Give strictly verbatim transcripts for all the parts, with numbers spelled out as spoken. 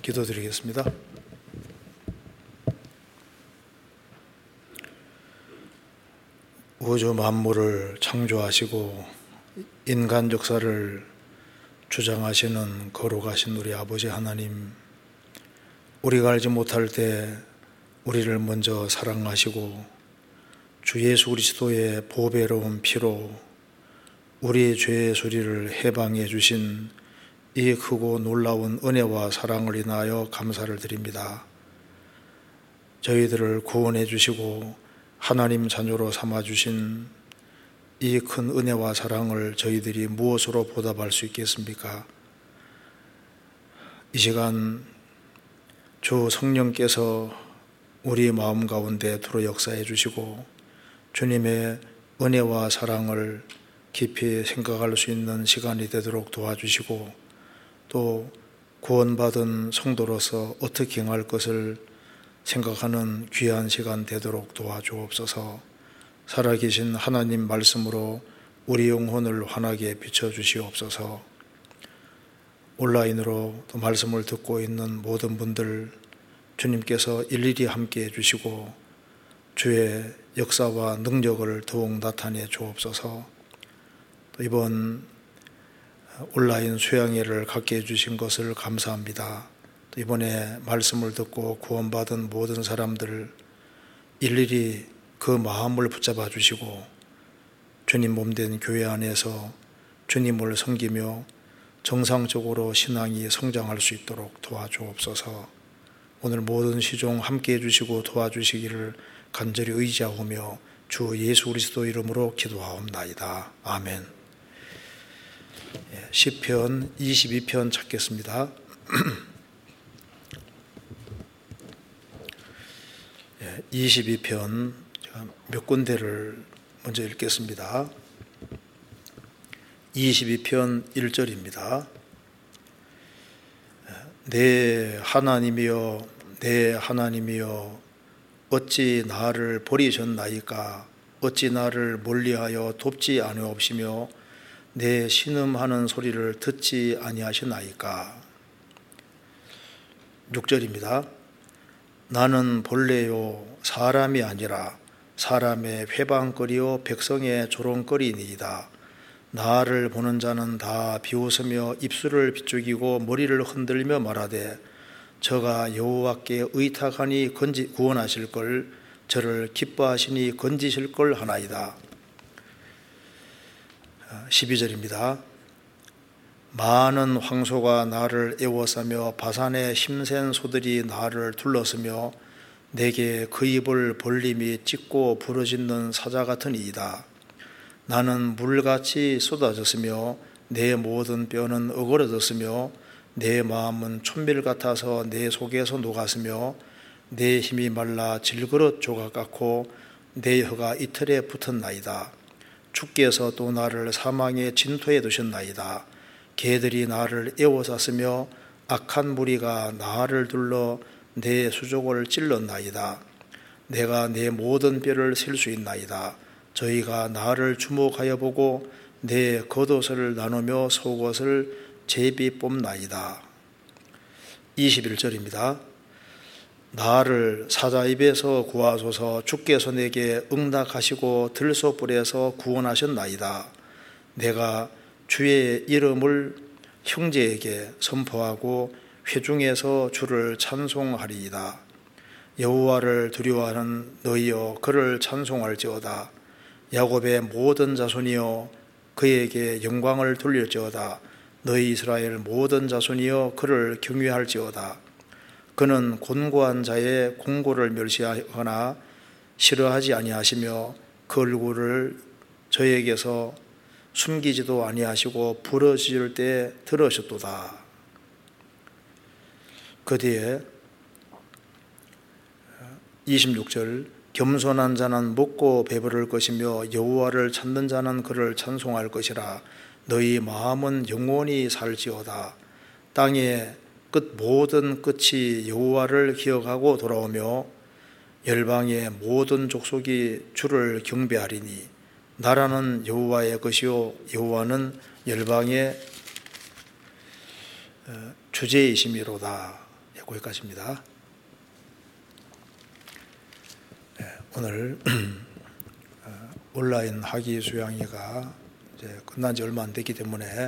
기도드리겠습니다. 우주 만물을 창조하시고 인간 역사를 주장하시는 거룩하신 우리 아버지 하나님, 우리가 알지 못할 때 우리를 먼저 사랑하시고 주 예수 그리스도의 보배로운 피로 우리의 죄의 소리를 해방해 주신 이 크고 놀라운 은혜와 사랑을 인하여 감사를 드립니다. 저희들을 구원해 주시고 하나님 자녀로 삼아주신 이 큰 은혜와 사랑을 저희들이 무엇으로 보답할 수 있겠습니까? 이 시간 주 성령께서 우리 마음 가운데 들어 역사해 주시고 주님의 은혜와 사랑을 깊이 생각할 수 있는 시간이 되도록 도와주시고 또 구원받은 성도로서 어떻게 행할 것을 생각하는 귀한 시간 되도록 도와주옵소서. 살아계신 하나님 말씀으로 우리 영혼을 환하게 비춰주시옵소서. 온라인으로 또 말씀을 듣고 있는 모든 분들 주님께서 일일이 함께해 주시고 주의 역사와 능력을 더욱 나타내 주옵소서. 또 이번 온라인 수양회를 갖게 해주신 것을 감사합니다. 또 이번에 말씀을 듣고 구원받은 모든 사람들 일일이 그 마음을 붙잡아 주시고 주님 몸된 교회 안에서 주님을 섬기며 정상적으로 신앙이 성장할 수 있도록 도와주옵소서. 오늘 모든 시종 함께해 주시고 도와주시기를 간절히 의지하오며 주 예수 그리스도 이름으로 기도하옵나이다. 아멘. 시편 이십이 편 찾겠습니다. 이십이 편 제가 몇 군데를 먼저 읽겠습니다. 이십이 편 일 절입니다. 내 하나님이여 내 하나님이여 어찌 나를 버리셨나이까? 어찌 나를 멀리하여 돕지 아니옵시며 내 신음하는 소리를 듣지 아니하시나이까? 육 절입니다. 나는 본래요 사람이 아니라 사람의 회방거리요 백성의 조롱거리니이다. 나를 보는 자는 다 비웃으며 입술을 비죽이고 머리를 흔들며 말하되 저가 여호와께 의탁하니 건지 구원하실 걸 저를 기뻐하시니 건지실 걸 하나이다. 십이 절입니다. 많은 황소가 나를 애워싸며 바산의 힘센 소들이 나를 둘러서며 내게 그 입을 벌림이 찢고 부러짓는 사자 같으니이다. 나는 물같이 쏟아졌으며 내 모든 뼈는 어그러졌으며 내 마음은 촛밀 같아서 내 속에서 녹았으며 내 힘이 말라 질그릇 조각 같고 내 혀가 이틀에 붙었나이다. 주께서 또 나를 사망의 진토에 두셨나이다. 개들이 나를 애워쌌으며 악한 무리가 나를 둘러 내 수족을 찔렀나이다. 내가 내 모든 뼈를 셀 수 있나이다. 저희가 나를 주목하여 보고 내 겉옷을 나누며 속옷을 제비 뽑나이다. 이십일 절입니다. 나를 사자 입에서 구하소서. 주께서 내게 응답하시고 들소불에서 구원하셨나이다. 내가 주의 이름을 형제에게 선포하고 회중에서 주를 찬송하리이다. 여호와를 두려워하는 너희여 그를 찬송할지어다. 야곱의 모든 자손이여 그에게 영광을 돌릴지어다. 너희 이스라엘 모든 자손이여 그를 경외할지어다. 그는 곤고한 자의 공고를 멸시하거나 싫어하지 아니하시며 그 얼굴을 저에게서 숨기지도 아니하시고 부러질 때 들으셨도다. 그 뒤에 이십육 절 겸손한 자는 먹고 배부를 것이며 여호와를 찾는 자는 그를 찬송할 것이라. 너희 마음은 영원히 살지어다. 땅의 끝 모든 끝이 여호와를 기억하고 돌아오며 열방의 모든 족속이 주를 경배하리니 나라는 여호와의 것이요 여호와는 열방의 주제이심이로다. 예, 거기까지입니다. 예, 오늘 온라인 학위 수양회가 이제 끝난 지 얼마 안 됐기 때문에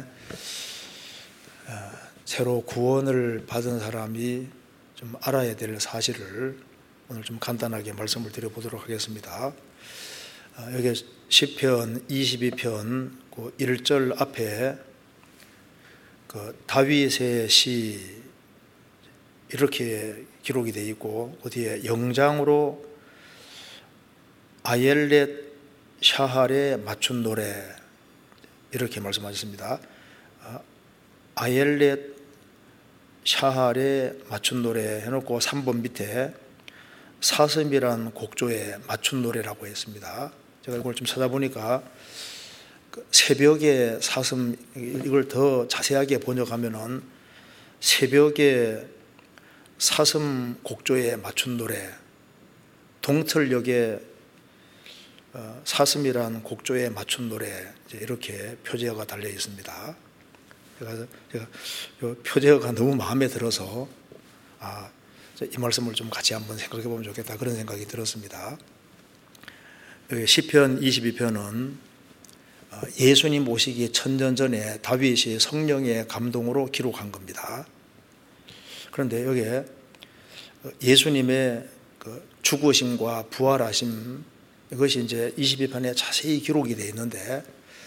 새로 구원을 받은 사람이 좀 알아야 될 사실을 오늘 좀 간단하게 말씀을 드려보도록 하겠습니다. 여기 시편 이십이 편 그 일 절 앞에 그 다윗의 시 이렇게 기록이 되어 있고, 어디에 영장으로 아옐렛 샤할에 맞춘 노래 이렇게 말씀하셨습니다. 아옐렛 샤할에 맞춘 노래 해놓고 삼 번 밑에 사슴이란 곡조에 맞춘 노래라고 했습니다. 제가 이걸 좀 찾아보니까 새벽에 사슴, 이걸 더 자세하게 번역하면은 새벽에 사슴 곡조에 맞춘 노래, 동틀역에 사슴이란 곡조에 맞춘 노래, 이렇게 표제어가 달려 있습니다. 제가, 제가 이 표제어가 너무 마음에 들어서 아, 이 말씀을 좀 같이 한번 생각해 보면 좋겠다, 그런 생각이 들었습니다. 여기 시편 이십이 편은 예수님 오시기 천년 전에 다윗이 성령의 감동으로 기록한 겁니다. 그런데 여기에 예수님의 죽으심과 부활하심, 이것이 이제 이십이 편에 자세히 기록이 되어 있는데,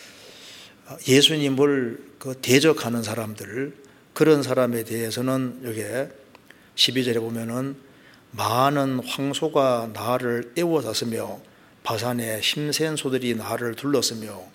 예수님을 그 대적하는 사람들, 그런 사람에 대해서는 여기에 십이 절에 보면은 많은 황소가 나를 애워쌌으며 바산의 힘센 소들이 나를 둘렀으며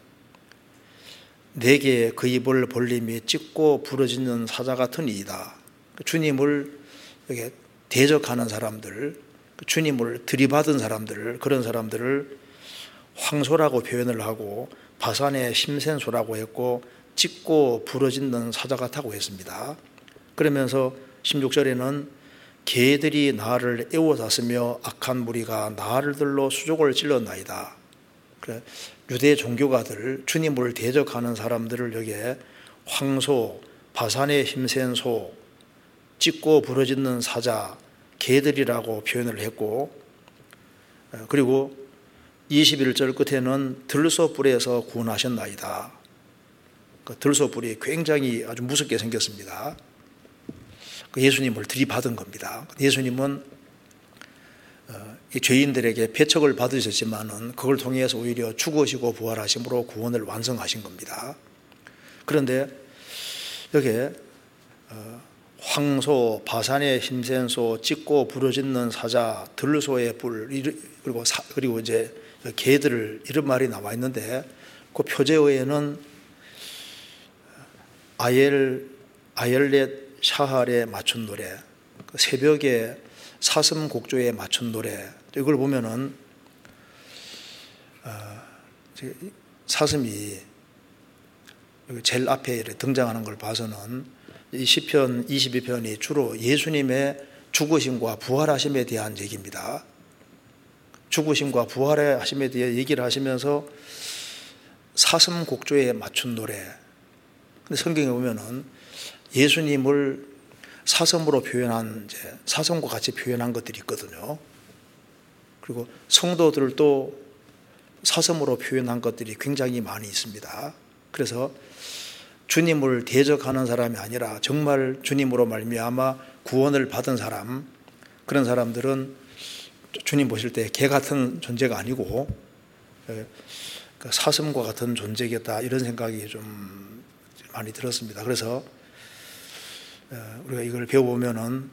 내게 그 입을 벌림이 찢고 부러지는 사자 같은 이이다. 주님을 여기 대적하는 사람들, 주님을 들이받은 사람들, 그런 사람들을 황소라고 표현을 하고 바산의 힘센 소라고 했고 찢고 부러지는 사자 같다고 했습니다. 그러면서 십육 절에는 개들이 나를 애워쌌으며 악한 무리가 나를 들러 수족을 찔렀나이다. 그래, 유대 종교가들, 주님을 대적하는 사람들을 여기에 황소, 바산의 힘센 소, 찢고 부러지는 사자, 개들이라고 표현을 했고, 그리고 이십일 절 끝에는 들소뿔에서 구원하셨나이다. 그 들소뿔이 굉장히 아주 무섭게 생겼습니다. 예수님을 들이받은 겁니다. 예수님은 죄인들에게 배척을 받으셨지만은 그걸 통해서 오히려 죽으시고 부활하심으로 구원을 완성하신 겁니다. 그런데 여기에 황소, 바산의 힘센 소, 찢고 부러지는 사자, 들소의 뿔, 그리고 사, 그리고 이제 개들, 이런 말이 나와 있는데, 그 표제어에는 아엘 아엘렛 샤할에 맞춘 노래, 새벽에 사슴 곡조에 맞춘 노래, 이걸 보면은 사슴이 제일 앞에 등장하는 걸 봐서는 이 시편 이십이 편이 주로 예수님의 죽으심과 부활하심에 대한 얘기입니다. 죽으심과 부활하심에 대해 얘기를 하시면서 사슴 곡조에 맞춘 노래. 근데 성경에 보면은 예수님을 사슴으로 표현한, 이제 사슴과 같이 표현한 것들이 있거든요. 그리고 성도들도 사슴으로 표현한 것들이 굉장히 많이 있습니다. 그래서 주님을 대적하는 사람이 아니라 정말 주님으로 말미암아 구원을 받은 사람, 그런 사람들은 주님 보실 때 개 같은 존재가 아니고 사슴과 같은 존재겠다, 이런 생각이 좀 많이 들었습니다. 그래서 우리가 이걸 배워보면은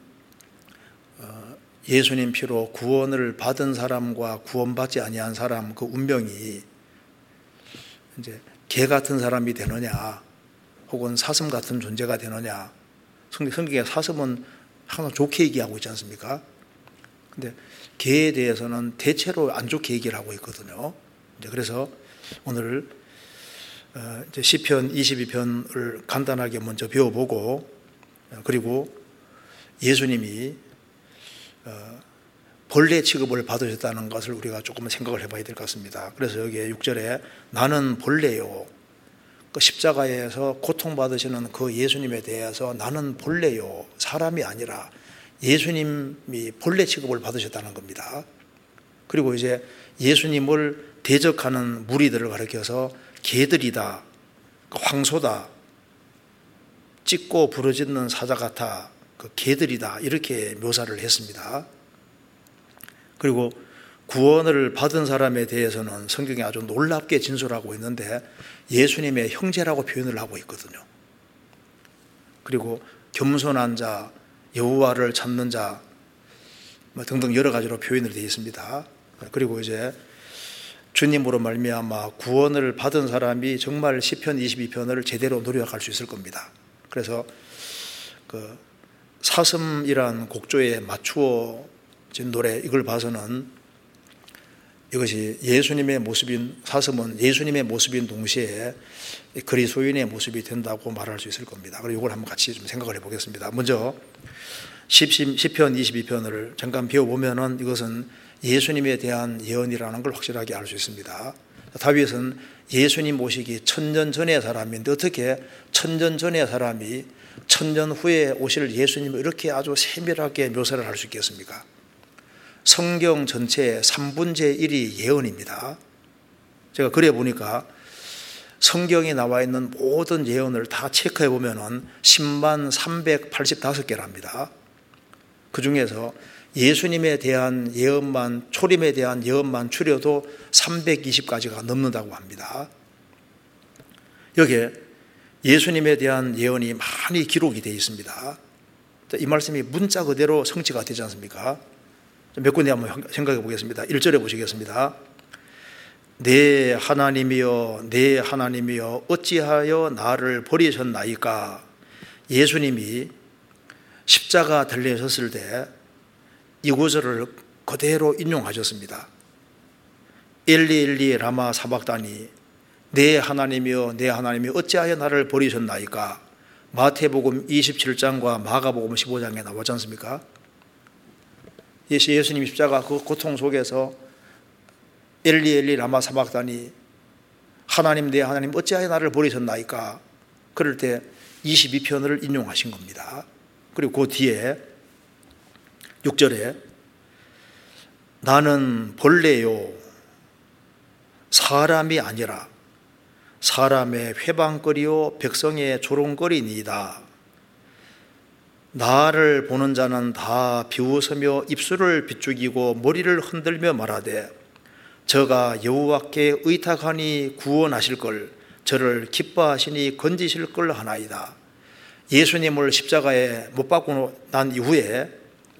예수님 피로 구원을 받은 사람과 구원받지 아니한 사람, 그 운명이 이제 개 같은 사람이 되느냐, 혹은 사슴 같은 존재가 되느냐. 성경에 사슴은 항상 좋게 얘기하고 있지 않습니까? 근데 개에 대해서는 대체로 안 좋게 얘기를 하고 있거든요. 이제 그래서 오늘 이제 시편 이십이 편을 간단하게 먼저 배워보고, 그리고 예수님이 벌레 취급을 받으셨다는 것을 우리가 조금 생각을 해봐야 될 것 같습니다. 그래서 여기에 육 절에 나는 벌레요, 그 십자가에서 고통받으시는 그 예수님에 대해서 나는 벌레요, 사람이 아니라 예수님이 본래 취급을 받으셨다는 겁니다. 그리고 이제 예수님을 대적하는 무리들을 가리켜서 개들이다, 황소다, 찢고 부러지는 사자 같아, 그 개들이다, 이렇게 묘사를 했습니다. 그리고 구원을 받은 사람에 대해서는 성경이 아주 놀랍게 진술하고 있는데 예수님의 형제라고 표현을 하고 있거든요. 그리고 겸손한 자, 여호와를 찾는 자 등등 여러 가지로 표현을 되어 있습니다. 그리고 이제 주님으로 말미암아 구원을 받은 사람이 정말 시편 이십이 편을 제대로 노력할 수 있을 겁니다. 그래서 그 사슴이란 곡조에 맞추어진 노래, 이걸 봐서는 이것이 예수님의 모습인, 사슴은 예수님의 모습인 동시에 그리스도인의 모습이 된다고 말할 수 있을 겁니다. 그리고 이걸 한번 같이 좀 생각을 해보겠습니다. 먼저 시편 이십이 편을 잠깐 배워보면은 이것은 예수님에 대한 예언이라는 걸 확실하게 알 수 있습니다. 다윗은 예수님 모시기 천년 전의 사람인데 어떻게 천년 전의 사람이 천년 후에 오실 예수님을 이렇게 아주 세밀하게 묘사를 할 수 있겠습니까? 성경 전체의 삼분의 일이 예언입니다. 제가 그래 보니까 성경에 나와 있는 모든 예언을 다 체크해 보면은 십만 삼백팔십오 개랍니다. 그 중에서 예수님에 대한 예언만, 초림에 대한 예언만 추려도 삼백이십 가지가 넘는다고 합니다. 여기에 예수님에 대한 예언이 많이 기록이 되어 있습니다. 이 말씀이 문자 그대로 성취가 되지 않습니까? 몇 군데 한번 생각해 보겠습니다. 일 절에 보시겠습니다. 내 하나님이여, 내 하나님이여, 어찌하여 나를 버리셨나이까? 예수님이 십자가 달려졌을 때 이 구절을 그대로 인용하셨습니다. 엘리 엘리 라마 사박다니, 내 하나님이여, 내 하나님이여, 어찌하여 나를 버리셨나이까? 마태복음 이십칠 장과 마가복음 십오 장에 나오지 않습니까? 예수님 십자가 그 고통 속에서 엘리 엘리 라마 사박다니, 하나님 내 하나님 어찌하여 나를 버리셨나이까? 그럴 때 이십이 편을 인용하신 겁니다. 그리고 그 뒤에 육 절에 나는 벌레요 사람이 아니라 사람의 회방거리요 백성의 조롱거리니이다. 나를 보는 자는 다 비웃으며 입술을 비죽이고 머리를 흔들며 말하되 저가 여호와께 의탁하니 구원하실 걸, 저를 기뻐하시니 건지실 걸 하나이다. 예수님을 십자가에 못 박고 난 이후에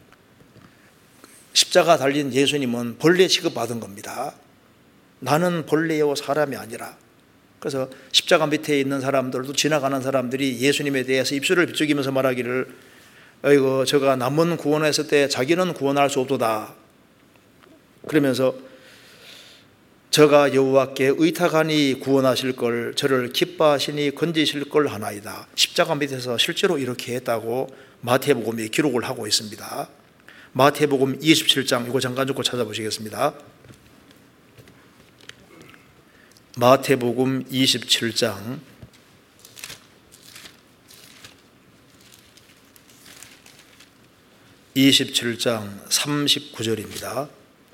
십자가 달린 예수님은 벌레 취급받은 겁니다. 나는 벌레요 사람이 아니라. 그래서 십자가 밑에 있는 사람들도, 지나가는 사람들이 예수님에 대해서 입술을 비죽이면서 말하기를 아이고 저가 남은 구원했을 때 자기는 구원할 수 없도다. 그러면서 저가 여호와께 의탁하니 구원하실 걸, 저를 기뻐하시니 건지실 걸 하나이다. 십자가 밑에서 실제로 이렇게 했다고 마태복음이 기록을 하고 있습니다. 마태복음 이십칠 장, 이거 잠깐 좀 찾아보시겠습니다. 마태복음 이십칠 장 이십칠 장 삼십구 절입니다.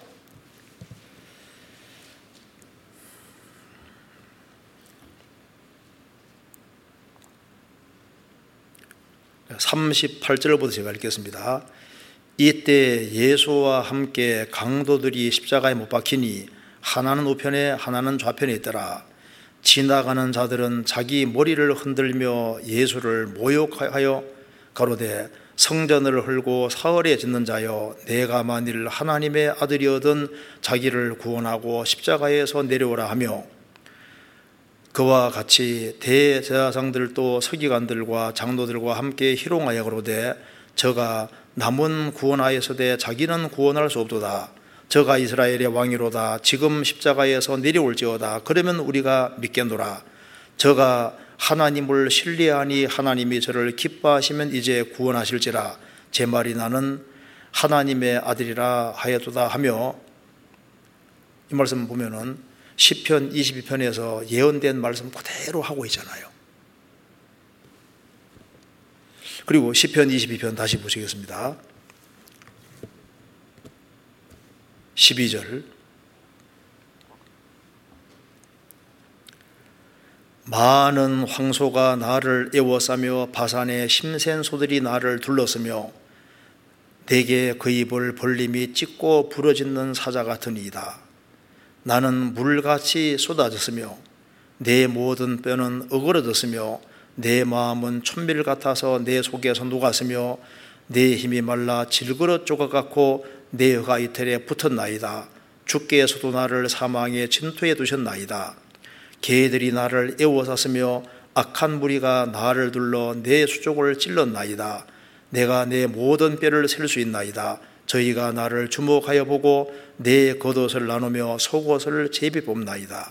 삼십팔 절부터 제가 읽겠습니다. 이때 예수와 함께 강도들이 십자가에 못 박히니 하나는 우편에 하나는 좌편에 있더라. 지나가는 자들은 자기 머리를 흔들며 예수를 모욕하여 가로되 성전을 헐고 사흘에 짓는 자여, 내가 만일 하나님의 아들이어든 자기를 구원하고 십자가에서 내려오라 하며, 그와 같이 대제사장들도 서기관들과 장로들과 함께 희롱하여 가로되 저가 남은 구원하였으되 자기는 구원할 수 없도다. 저가 이스라엘의 왕이로다. 지금 십자가에서 내려올지어다. 그러면 우리가 믿겠노라. 저가 하나님을 신뢰하니 하나님이 저를 기뻐하시면 이제 구원하실지라. 제 말이 나는 하나님의 아들이라 하였도다 하며, 이 말씀 보면은 시편 이십이 편에서 예언된 말씀 그대로 하고 있잖아요. 그리고 시편 이십이 편 다시 보시겠습니다. 십이 절. 많은 황소가 나를 에워싸며 바산의 심센 소들이 나를 둘렀으며 내게 그 입을 벌림이 찢고 부러지는 사자 같으니이다. 나는 물같이 쏟아졌으며 내 모든 뼈는 어그러졌으며 내 마음은 촛밀 같아서 내 속에서 녹았으며 내 힘이 말라 질그릇 조각 같고 내 혀가 이틀에 붙었나이다. 주께서도 나를 사망의 진토에 두셨나이다. 개들이 나를 에워쌌으며 악한 무리가 나를 둘러 내 수족을 찔렀나이다. 내가 내 모든 뼈를 셀 수 있나이다. 저희가 나를 주목하여 보고 내 겉옷을 나누며 속옷을 제비 뽑나이다.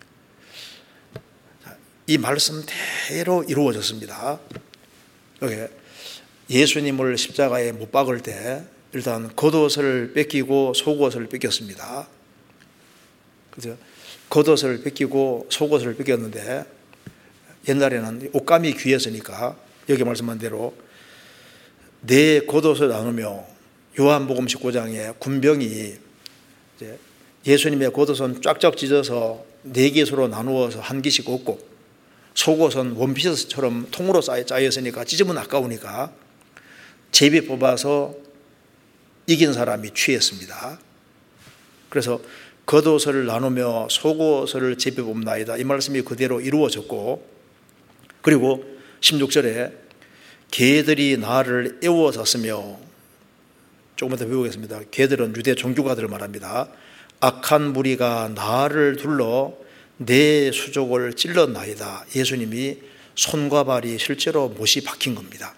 이 말씀대로 이루어졌습니다. 여기 예수님을 십자가에 못 박을 때 일단 겉옷을 뺏기고 속옷을 뺏겼습니다. 그죠? 겉옷을 뺏기고 속옷을 뺏겼는데 옛날에는 옷감이 귀했으니까 여기 말씀한 대로 내 겉옷을 나누며 요한복음 십구 장에 군병이 예수님의 겉옷은 쫙쫙 찢어서 네 개수로 나누어서 한 개씩 얻고 속옷은 원피스처럼 통으로 짜였으니까 찢으면 아까우니까 제비 뽑아서 이긴 사람이 취했습니다. 그래서 겉옷을 나누며 속옷을 제비 뽑나이다. 이 말씀이 그대로 이루어졌고, 그리고 십육 절에 개들이 나를 에워쌌으며, 조금 더 배우겠습니다. 개들은 유대 종교가들을 말합니다. 악한 무리가 나를 둘러 내 수족을 찔렀나이다. 예수님이 손과 발이 실제로 못이 박힌 겁니다.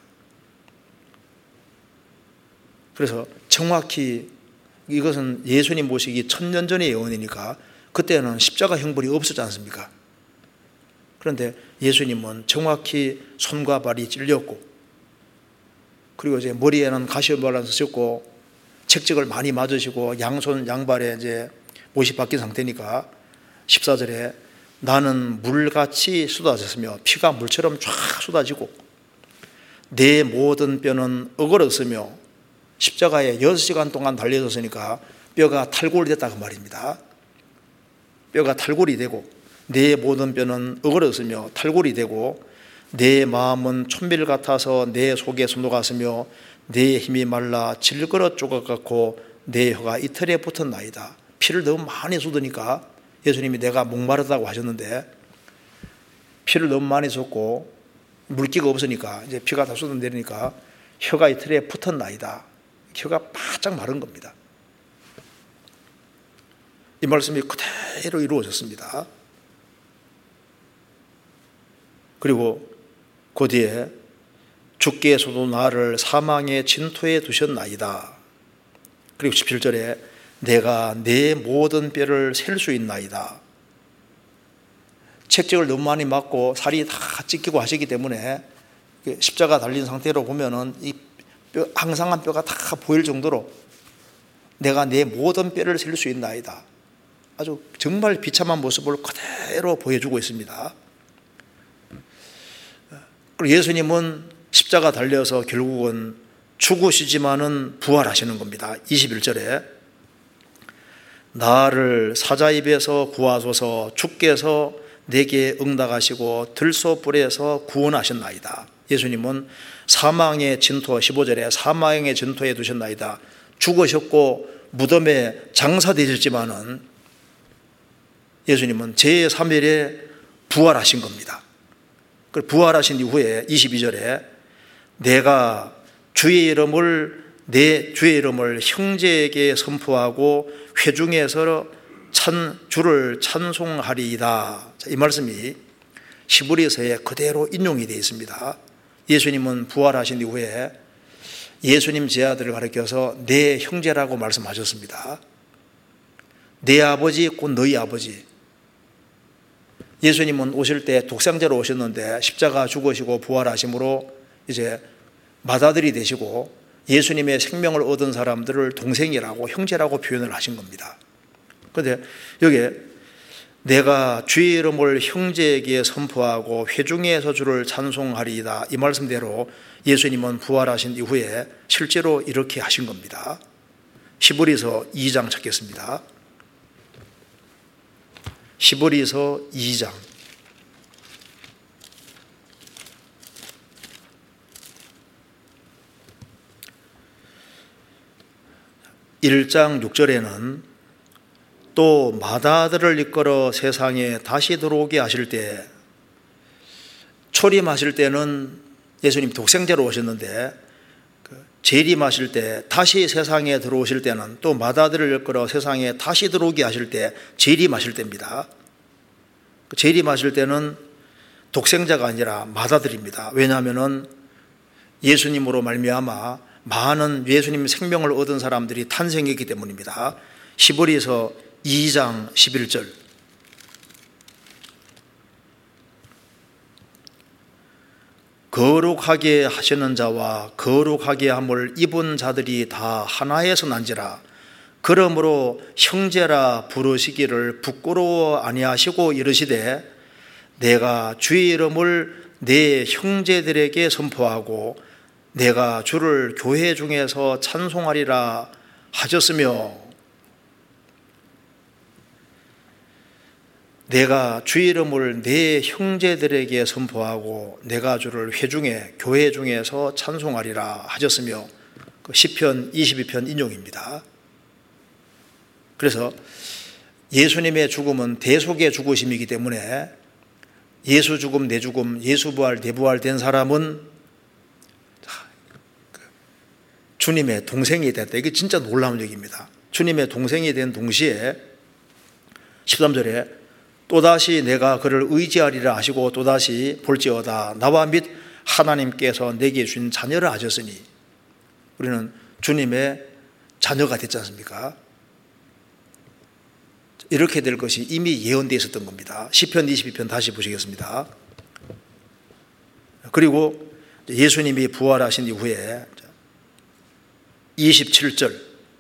그래서 정확히 이것은 예수님 모시기 천년 전의 예언이니까 그때는 십자가 형벌이 없었지 않습니까? 그런데 예수님은 정확히 손과 발이 찔렸고, 그리고 이제 머리에는 가시관을 쓰셨고 책직을 많이 맞으시고 양손 양발에 이제 못이 박힌 상태니까 십사 절에 나는 물같이 쏟아졌으며 피가 물처럼 쫙 쏟아지고 내 모든 뼈는 어그러졌으며, 십자가에 여섯 시간 동안 달려졌으니까 뼈가 탈골이 됐다고 말입니다. 뼈가 탈골이 되고 내 모든 뼈는 어그러졌으며 탈골이 되고 내 마음은 촛밀 같아서 내 속에서 녹았으며 내 힘이 말라 질그릇 조각 같고 내 혀가 이틀에 붙었나이다. 피를 너무 많이 쏟으니까 예수님이 내가 목마르다고 하셨는데 피를 너무 많이 쏟고 물기가 없으니까 이제 피가 다 쏟아내리니까 혀가 이틀에 붙었나이다. 혀가 바짝 마른 겁니다. 이 말씀이 그대로 이루어졌습니다. 그리고 그 뒤에 주께서도 나를 사망의 진토에 두셨나이다. 그리고 십칠 절에 내가 내 모든 뼈를 셀 수 있나이다. 책직을 너무 많이 맞고 살이 다 찢기고 하시기 때문에 십자가 달린 상태로 보면은 이 뼈, 항상한 뼈가 다 보일 정도로 내가 내 모든 뼈를 셀 수 있나이다. 아주 정말 비참한 모습을 그대로 보여주고 있습니다. 그리고 예수님은 십자가 달려서 결국은 죽으시지만은 부활하시는 겁니다. 이십일 절에 나를 사자 입에서 구하소서, 주께서 내게 응답하시고 들소불에서 구원하셨나이다. 예수님은 사망의 진토, 십오 절에 사망의 진토에 두셨나이다. 죽으셨고 무덤에 장사되셨지만은 예수님은 제삼 일에 부활하신 겁니다. 부활하신 이후에 이십이 절에 내가 주의 이름을 내 주의 이름을 형제에게 선포하고 회중에서 찬 주를 찬송하리이다. 이 말씀이 히브리서에 그대로 인용이 되어 있습니다. 예수님은 부활하신 이후에 예수님 제 아들을 가리켜서 내 형제라고 말씀하셨습니다. 내 아버지 곧 너희 아버지. 예수님은 오실 때 독생자로 오셨는데 십자가 죽으시고 부활하심으로 이제 맏아들이 되시고 예수님의 생명을 얻은 사람들을 동생이라고 형제라고 표현을 하신 겁니다. 그런데 여기에 내가 주의 이름을 형제에게 선포하고 회중에서 주를 찬송하리이다. 이 말씀대로 예수님은 부활하신 이후에 실제로 이렇게 하신 겁니다. 히브리서 이 장 찾겠습니다. 히브리서 이 장 일 장 육 절에는 또 마다들을 이끌어 세상에 다시 들어오게 하실 때, 초림하실 때는 예수님 독생자로 오셨는데 재림하실 때, 다시 세상에 들어오실 때는 또 마다들을 이끌어 세상에 다시 들어오게 하실 때 재림하실 때입니다. 재림하실 때는 독생자가 아니라 마다들입니다. 왜냐하면 예수님으로 말미암아 많은 예수님 생명을 얻은 사람들이 탄생했기 때문입니다. 히브리서 이 장 십일 절 거룩하게 하시는 자와 거룩하게 함을 입은 자들이 다 하나에서 난지라. 그러므로 형제라 부르시기를 부끄러워 아니하시고 이르시되 내가 주의 이름을 내 형제들에게 선포하고 내가 주를 교회 중에서 찬송하리라 하셨으며, 내가 주의 이름을 내 형제들에게 선포하고 내가 주를 회중에 교회 중에서 찬송하리라 하셨으며, 시편 이십이 편 인용입니다. 그래서 예수님의 죽음은 대속의 죽으심이기 때문에 예수 죽음 내 죽음, 예수 부활 내 부활 된 사람은 주님의 동생이 됐다. 이게 진짜 놀라운 얘기입니다. 주님의 동생이 된 동시에 십삼 절에 또다시 내가 그를 의지하리라 하시고 또다시 볼지어다 나와 및 하나님께서 내게 주신 자녀를 하셨으니, 우리는 주님의 자녀가 됐지 않습니까? 이렇게 될 것이 이미 예언되어 있었던 겁니다. 시편 이십이 편 다시 보시겠습니다. 그리고 예수님이 부활하신 이후에 이십칠 절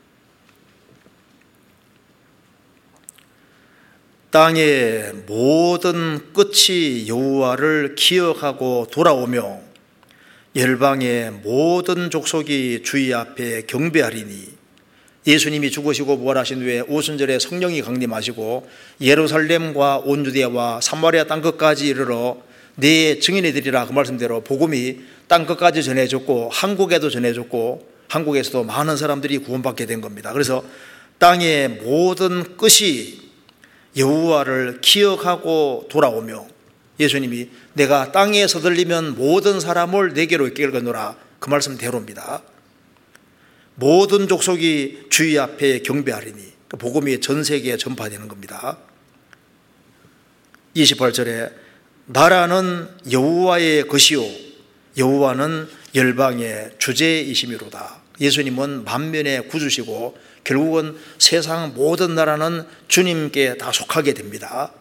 땅의 모든 끝이 여호와를 기억하고 돌아오며 열방의 모든 족속이 주의 앞에 경배하리니, 예수님이 죽으시고 부활하신 후에 오순절에 성령이 강림하시고 예루살렘과 온 유대와 사마리아 땅끝까지 이르러 내 증인이 되리라. 그 말씀대로 복음이 땅끝까지 전해졌고 한국에도 전해졌고 한국에서도 많은 사람들이 구원받게 된 겁니다. 그래서 땅의 모든 끝이 여호와를 기억하고 돌아오며, 예수님이 내가 땅에서 들리면 모든 사람을 내게로 이끌거노라, 그 말씀대로입니다. 모든 족속이 주의 앞에 경배하리니, 복음이 전 세계에 전파되는 겁니다. 이십팔 절에 나라는 여호와의 것이요 여호와는 열방의 주제이심이로다. 예수님은 만민의 구주시고 결국은 세상 모든 나라는 주님께 다 속하게 됩니다.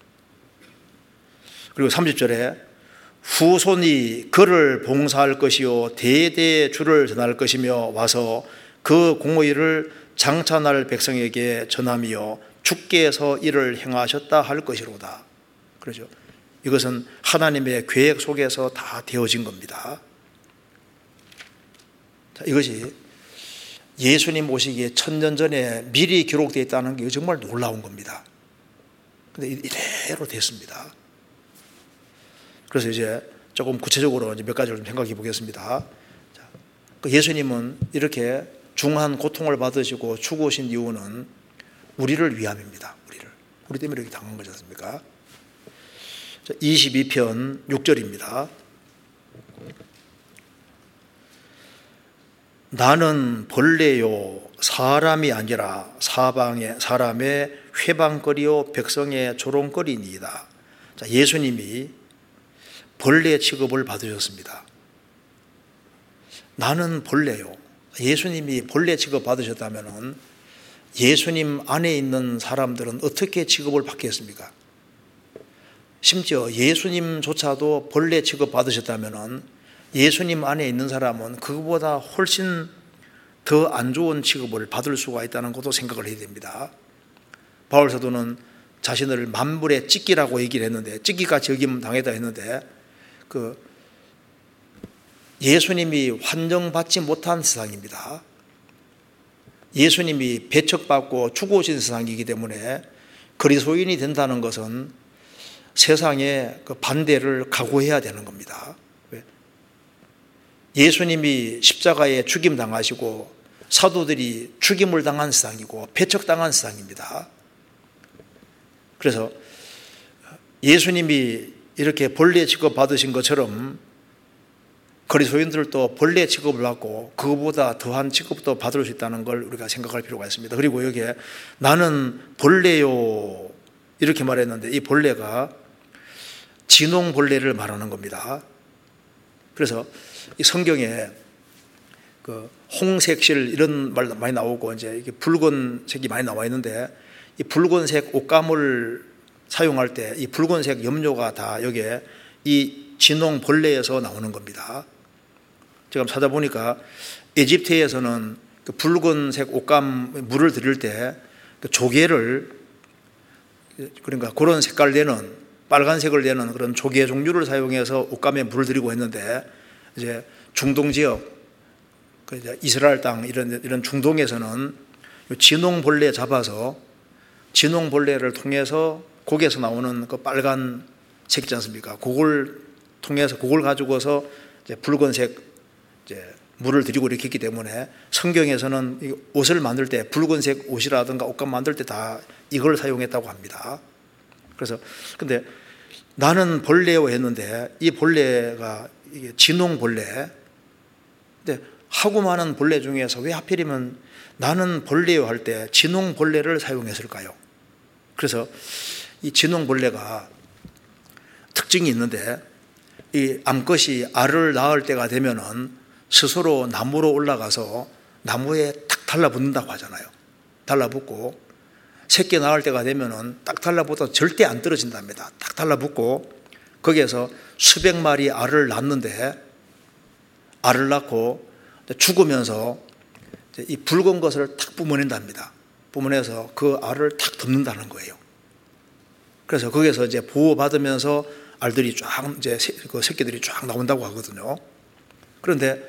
그리고 삼십 절에 후손이 그를 봉사할 것이요 대대 주를 전할 것이며 와서 그 공의를 장찬할 백성에게 전하며 주께서 이를 행하셨다 할 것이로다. 그렇죠. 이것은 하나님의 계획 속에서 다 되어진 겁니다. 자, 이것이 예수님 오시기에 천년 전에 미리 기록되어 있다는 게 정말 놀라운 겁니다. 근데 이대로 됐습니다. 그래서 이제 조금 구체적으로 이제 몇 가지를 좀 생각해 보겠습니다. 자, 예수님은 이렇게 중한 고통을 받으시고 죽으신 이유는 우리를 위함입니다. 우리를. 우리 때문에 이렇게 당한 거지 않습니까? 자, 이십이 편 육 절입니다. 나는 벌레요 사람이 아니라 사방의 사람의 회방거리요 백성의 조롱거리니이다. 자, 예수님이 벌레 취급을 받으셨습니다. 나는 벌레요. 예수님이 벌레 취급 받으셨다면 예수님 안에 있는 사람들은 어떻게 취급을 받겠습니까? 심지어 예수님조차도 벌레 취급 받으셨다면 예수님 안에 있는 사람은 그거보다 훨씬 더 안 좋은 취급을 받을 수가 있다는 것도 생각을 해야 됩니다. 바울 사도는 자신을 만물의 찢기라고 얘기를 했는데, 찢기같이 여김 당했다 했는데, 그 예수님이 환정받지 못한 세상입니다. 예수님이 배척받고 죽으신 세상이기 때문에 그리스도인이 된다는 것은 세상의 그 반대를 각오해야 되는 겁니다. 예수님이 십자가에 죽임 당하시고 사도들이 죽임을 당한 세상이고 배척당한 세상입니다. 그래서 예수님이 이렇게 벌레 취급 받으신 것처럼 그리스도인들도 벌레 취급을 받고 그거보다 더한 취급도 받을 수 있다는 걸 우리가 생각할 필요가 있습니다. 그리고 여기에 나는 벌레요 이렇게 말했는데 이 벌레가 진홍벌레를 말하는 겁니다. 그래서 이 성경에 그 홍색실 이런 말 많이 나오고 이제 이게 붉은색이 많이 나와 있는데 이 붉은색 옷감을 사용할 때 이 붉은색 염료가 다 여기에 이 진홍벌레에서 나오는 겁니다. 제가 찾아보니까 이집트에서는 그 붉은색 옷감 물을 들일 때 그 조개를 그러니까 그런 색깔 내는 빨간색을 내는 그런 조개 종류를 사용해서 옷감에 물을 들이고 했는데 이제 중동 지역 그 이제 이스라엘 땅 이런 이런 중동에서는 진홍벌레 잡아서 진홍벌레를 통해서 고기에서 나오는 그 빨간 색이지 않습니까? 그걸 통해서 그걸 가지고서 이제 붉은색 이제 물을 들이고 이렇게 했기 때문에 성경에서는 옷을 만들 때 붉은색 옷이라든가 옷감 만들 때 다 이걸 사용했다고 합니다. 그래서 근데 나는 벌레요 했는데 이 벌레가 이게 진홍벌레. 근데 하고 많은 벌레 중에서 왜 하필이면 나는 벌레요 할 때 진홍벌레를 사용했을까요? 그래서 이 진홍벌레가 특징이 있는데 이 암컷이 알을 낳을 때가 되면은 스스로 나무로 올라가서 나무에 탁 달라붙는다고 하잖아요. 달라붙고 새끼 낳을 때가 되면은 딱 달라붙어서 절대 안 떨어진답니다. 딱 달라붙고 거기에서 수백 마리 알을 낳는데 알을 낳고 죽으면서 이 붉은 것을 탁 뿜어낸답니다. 뿜어내서 그 알을 탁 덮는다는 거예요. 그래서 거기에서 이제 보호받으면서 알들이 쫙 이제 그 새끼들이 쫙 나온다고 하거든요. 그런데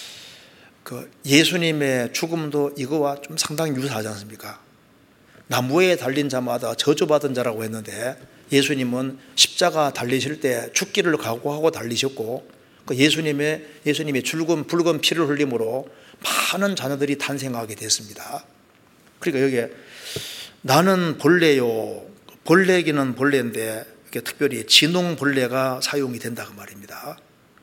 그 예수님의 죽음도 이거와 좀 상당히 유사하지 않습니까? 나무에 달린 자마다 저주받은 자라고 했는데 예수님은 십자가 달리실 때 죽기를 각오하고 달리셨고 그 예수님의 예수님의 붉은 붉은 피를 흘림으로 많은 자녀들이 탄생하게 됐습니다. 그러니까 여기에 나는 벌레요. 벌레기는 벌레인데 이렇게 특별히 진홍벌레가 사용이 된다 그 말입니다.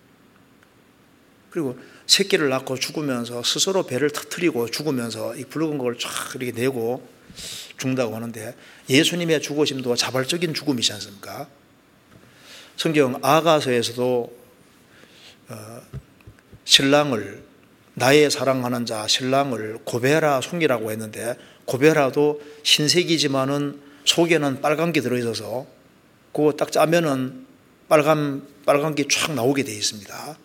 그리고 새끼를 낳고 죽으면서 스스로 배를 터뜨리고 죽으면서 이 붉은 걸 쫙 이렇게 내고 죽는다고 하는데 예수님의 죽으심도 자발적인 죽음이지 않습니까? 성경 아가서에서도 어, 신랑을 나의 사랑하는 자 신랑을 고베라 송이라고 했는데 고베라도 흰색이지만은 속에는 빨간 게 들어있어서 그거 딱 짜면은 빨간 빨간 게 쫙 나오게 되어 있습니다.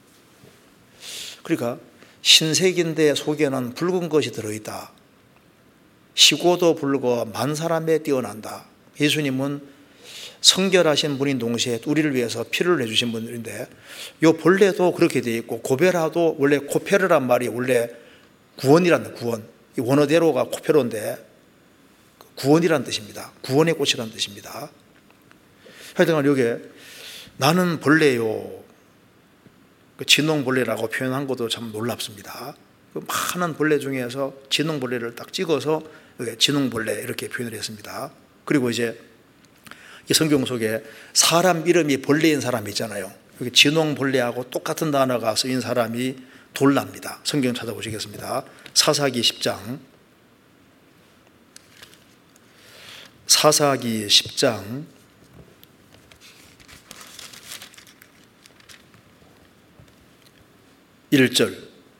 그러니까 흰색인데 속에는 붉은 것이 들어있다. 시고도 불고 만 사람에 뛰어난다. 예수님은 성결하신 분인 동시에 우리를 위해서 피를 내주신 분들인데 이 벌레도 그렇게 되어 있고 고베라도 원래 코페르란 말이 원래 구원이란 구원. 이 원어대로가 코페로인데 구원이란 뜻입니다. 구원의 꽃이란 뜻입니다. 하여튼 여기에 나는 벌레요. 진홍벌레라고 표현한 것도 참 놀랍습니다. 많은 벌레 중에서 진홍벌레를 딱 찍어서 진홍벌레 이렇게 표현을 했습니다. 그리고 이제 이 성경 속에 사람 이름이 벌레인 사람이 있잖아요. 여기 진홍벌레하고 똑같은 단어가 쓰인 사람이 돌랍니다. 성경 찾아보시겠습니다. 사사기 십 장 사사기 십 장 일 절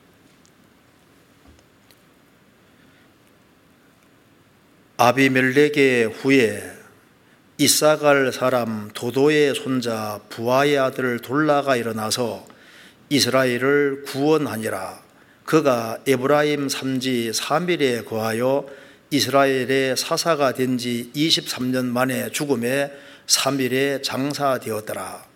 아비멜렉의 후에 이사갈 사람 도도의 손자 부하의 아들 돌라가 일어나서 이스라엘을 구원하니라. 그가 에브라임 산지 사밀에 거하여 이스라엘의 사사가 된 지 이십삼 년 만에 죽음에 사밀에 장사되었더라.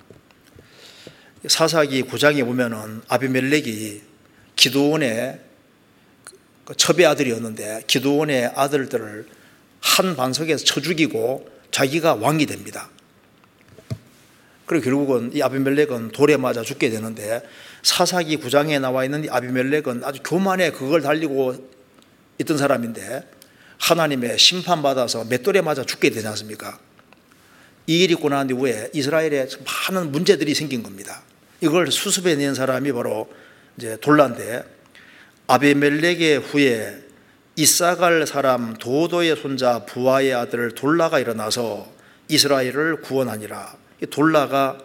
사사기 구 장에 보면은 아비멜렉이 기드온의 첩의 아들이었는데 기드온의 아들들을 한 반석에서 쳐 죽이고 자기가 왕이 됩니다. 그리고 결국은 이 아비멜렉은 돌에 맞아 죽게 되는데, 사사기 구 장에 나와 있는 이 아비멜렉은 아주 교만에 그걸 달리고 있던 사람인데 하나님의 심판받아서 맷돌에 맞아 죽게 되지 않습니까? 이 일이 있고 난 이후에 이스라엘에 많은 문제들이 생긴 겁니다. 이걸 수습해낸 사람이 바로 이제 돌라인데, 아비멜렉의 후에 이사갈 사람 도도의 손자 부하의 아들 돌라가 일어나서 이스라엘을 구원하니라. 이 돌라가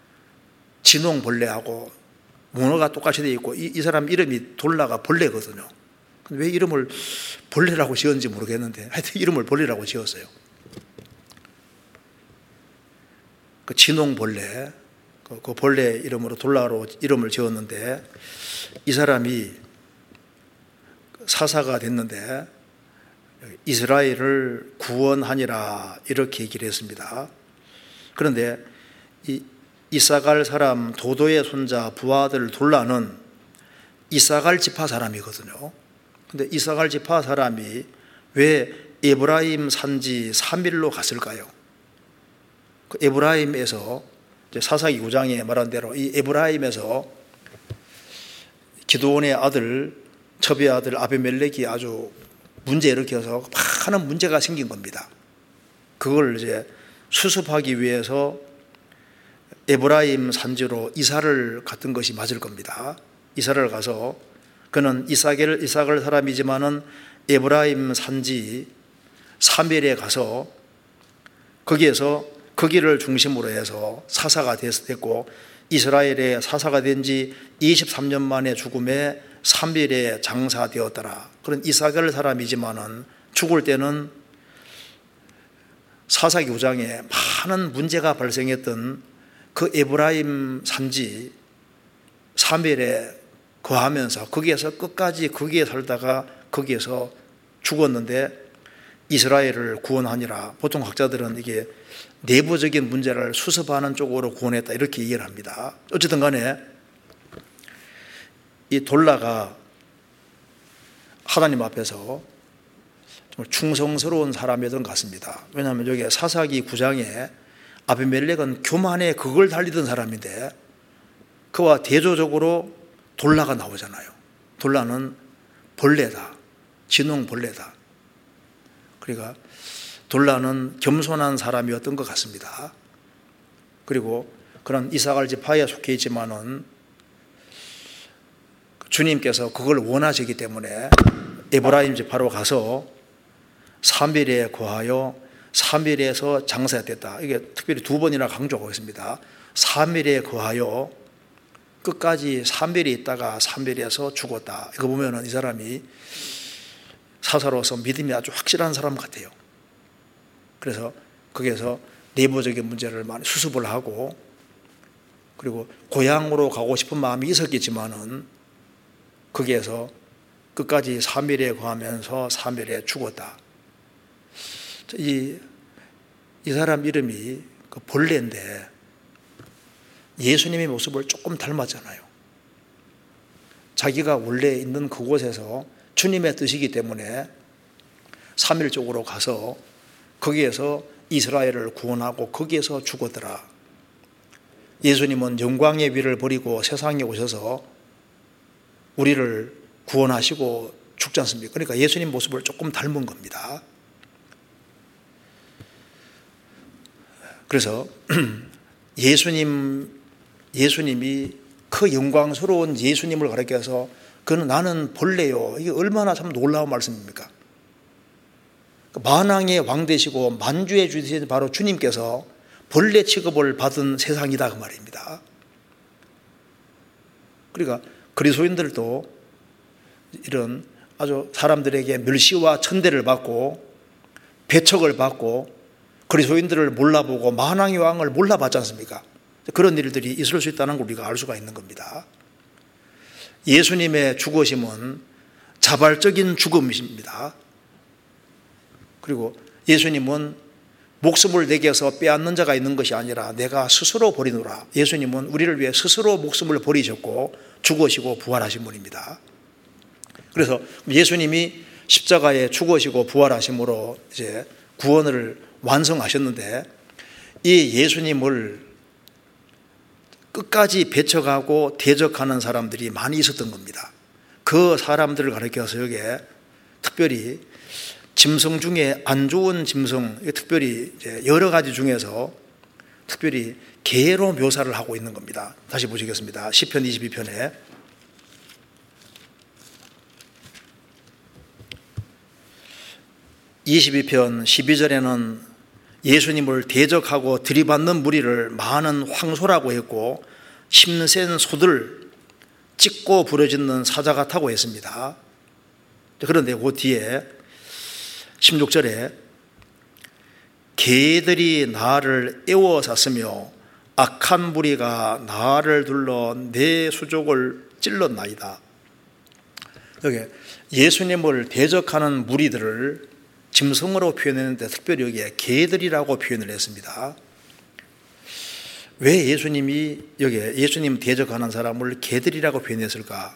진홍벌레하고 문어가 똑같이 되어 있고, 이, 이 사람 이름이 돌라가 벌레거든요. 왜 이름을 벌레라고 지었는지 모르겠는데 하여튼 이름을 벌레라고 지었어요. 그 진홍벌레, 그, 그 벌레 이름으로 돌라로 이름을 지었는데, 이 사람이 사사가 됐는데 이스라엘을 구원하니라 이렇게 얘기를 했습니다. 그런데 이 이사갈 사람 도도의 손자 부하들 돌라는 이사갈 지파 사람이거든요. 근데 이사갈 지파 사람이 왜 에브라임 산지 삼 일로 갔을까요? 그 에브라임에서 이제 사사기 구 장에 말한 대로 이 에브라임에서 기드온의 아들 첩의 아들 아비멜렉이 아주 문제 일으켜서 많은 문제가 생긴 겁니다. 그걸 이제 수습하기 위해서 에브라임 산지로 이사를 갔던 것이 맞을 겁니다. 이사를 가서 그는 이사겔, 이사갈 사람이지만은 에브라임 산지 삼 일에 가서 거기에서 거기를 중심으로 해서 사사가 됐고, 이스라엘의 사사가 된 지 이십삼 년 만에 죽음에 삼 일에 장사되었더라. 그런 이사겔 사람이지만은 죽을 때는 사사기 구 장에 많은 문제가 발생했던 그 에브라임 산지 삼 일에 거하면서 거기에서 끝까지 거기에 살다가 거기에서 죽었는데 이스라엘을 구원하니라. 보통 학자들은 이게 내부적인 문제를 수습하는 쪽으로 구원했다 이렇게 이해를 합니다. 어쨌든 간에 이 돌라가 하나님 앞에서 정말 충성스러운 사람이었던 것 같습니다. 왜냐하면 여기 사사기 구 장에 아비멜렉은 교만에 그걸 달리던 사람인데 그와 대조적으로 돌라가 나오잖아요. 돌라는 벌레다, 진홍벌레다. 그러니까 돌라는 겸손한 사람이었던 것 같습니다. 그리고 그런 이사갈 지파에 속해 있지만은 주님께서 그걸 원하시기 때문에 에브라임 지파로 가서 삼 일에 거하여 삼 일에서 장사됐다. 이게 특별히 두 번이나 강조하고 있습니다. 삼 일에 거하여 끝까지 삼 일이 있다가 삼 일에서 죽었다. 이거 보면은 이 사람이 사사로서 믿음이 아주 확실한 사람 같아요. 그래서 거기에서 내부적인 문제를 많이 수습을 하고, 그리고 고향으로 가고 싶은 마음이 있었겠지만은 거기에서 끝까지 삼 일에 거하면서 삼 일에 죽었다. 이, 이 사람 이름이 그 벌레인데 예수님의 모습을 조금 닮았잖아요. 자기가 원래 있는 그곳에서 주님의 뜻이기 때문에 삼 일 쪽으로 가서 거기에서 이스라엘을 구원하고 거기에서 죽었더라. 예수님은 영광의 위를 버리고 세상에 오셔서 우리를 구원하시고 죽지 않습니까? 그러니까 예수님 모습을 조금 닮은 겁니다. 그래서 예수님, 예수님이 그 영광스러운 예수님을 가리켜서 그는 나는 벌레요. 이게 얼마나 참 놀라운 말씀입니까? 만왕의 왕 되시고 만주의 주 되신 바로 주님께서 벌레 취급을 받은 세상이다 그 말입니다. 그러니까 그리스도인들도 이런 아주 사람들에게 멸시와 천대를 받고 배척을 받고 그리스도인들을 몰라보고 만왕의 왕을 몰라봤지 않습니까? 그런 일들이 있을 수 있다는 걸 우리가 알 수가 있는 겁니다. 예수님의 죽으심은 자발적인 죽음이십니다. 그리고 예수님은 목숨을 내게서 빼앗는 자가 있는 것이 아니라 내가 스스로 버리노라. 예수님은 우리를 위해 스스로 목숨을 버리셨고 죽으시고 부활하신 분입니다. 그래서 예수님이 십자가에 죽으시고 부활하심으로 이제 구원을 완성하셨는데 이 예수님을 끝까지 배척하고 대적하는 사람들이 많이 있었던 겁니다. 그 사람들을 가리켜서 여기에 특별히 짐승 중에 안 좋은 짐승, 특별히 이제 여러 가지 중에서 특별히 개로 묘사를 하고 있는 겁니다. 다시 보시겠습니다. 시편 이십이 편에 이십이 편 십이 절에는 예수님을 대적하고 들이받는 무리를 많은 황소라고 했고 힘센 소들 찢고 부러지는 사자 같다고 했습니다. 그런데 그 뒤에 십육 절에 개들이 나를 애워쌌으며 악한 무리가 나를 둘러 내 수족을 찔렀나이다. 여기 예수님을 대적하는 무리들을 짐승으로 표현했는데 특별히 여기에 개들이라고 표현을 했습니다. 왜 예수님이 여기에 예수님 대적하는 사람을 개들이라고 표현했을까?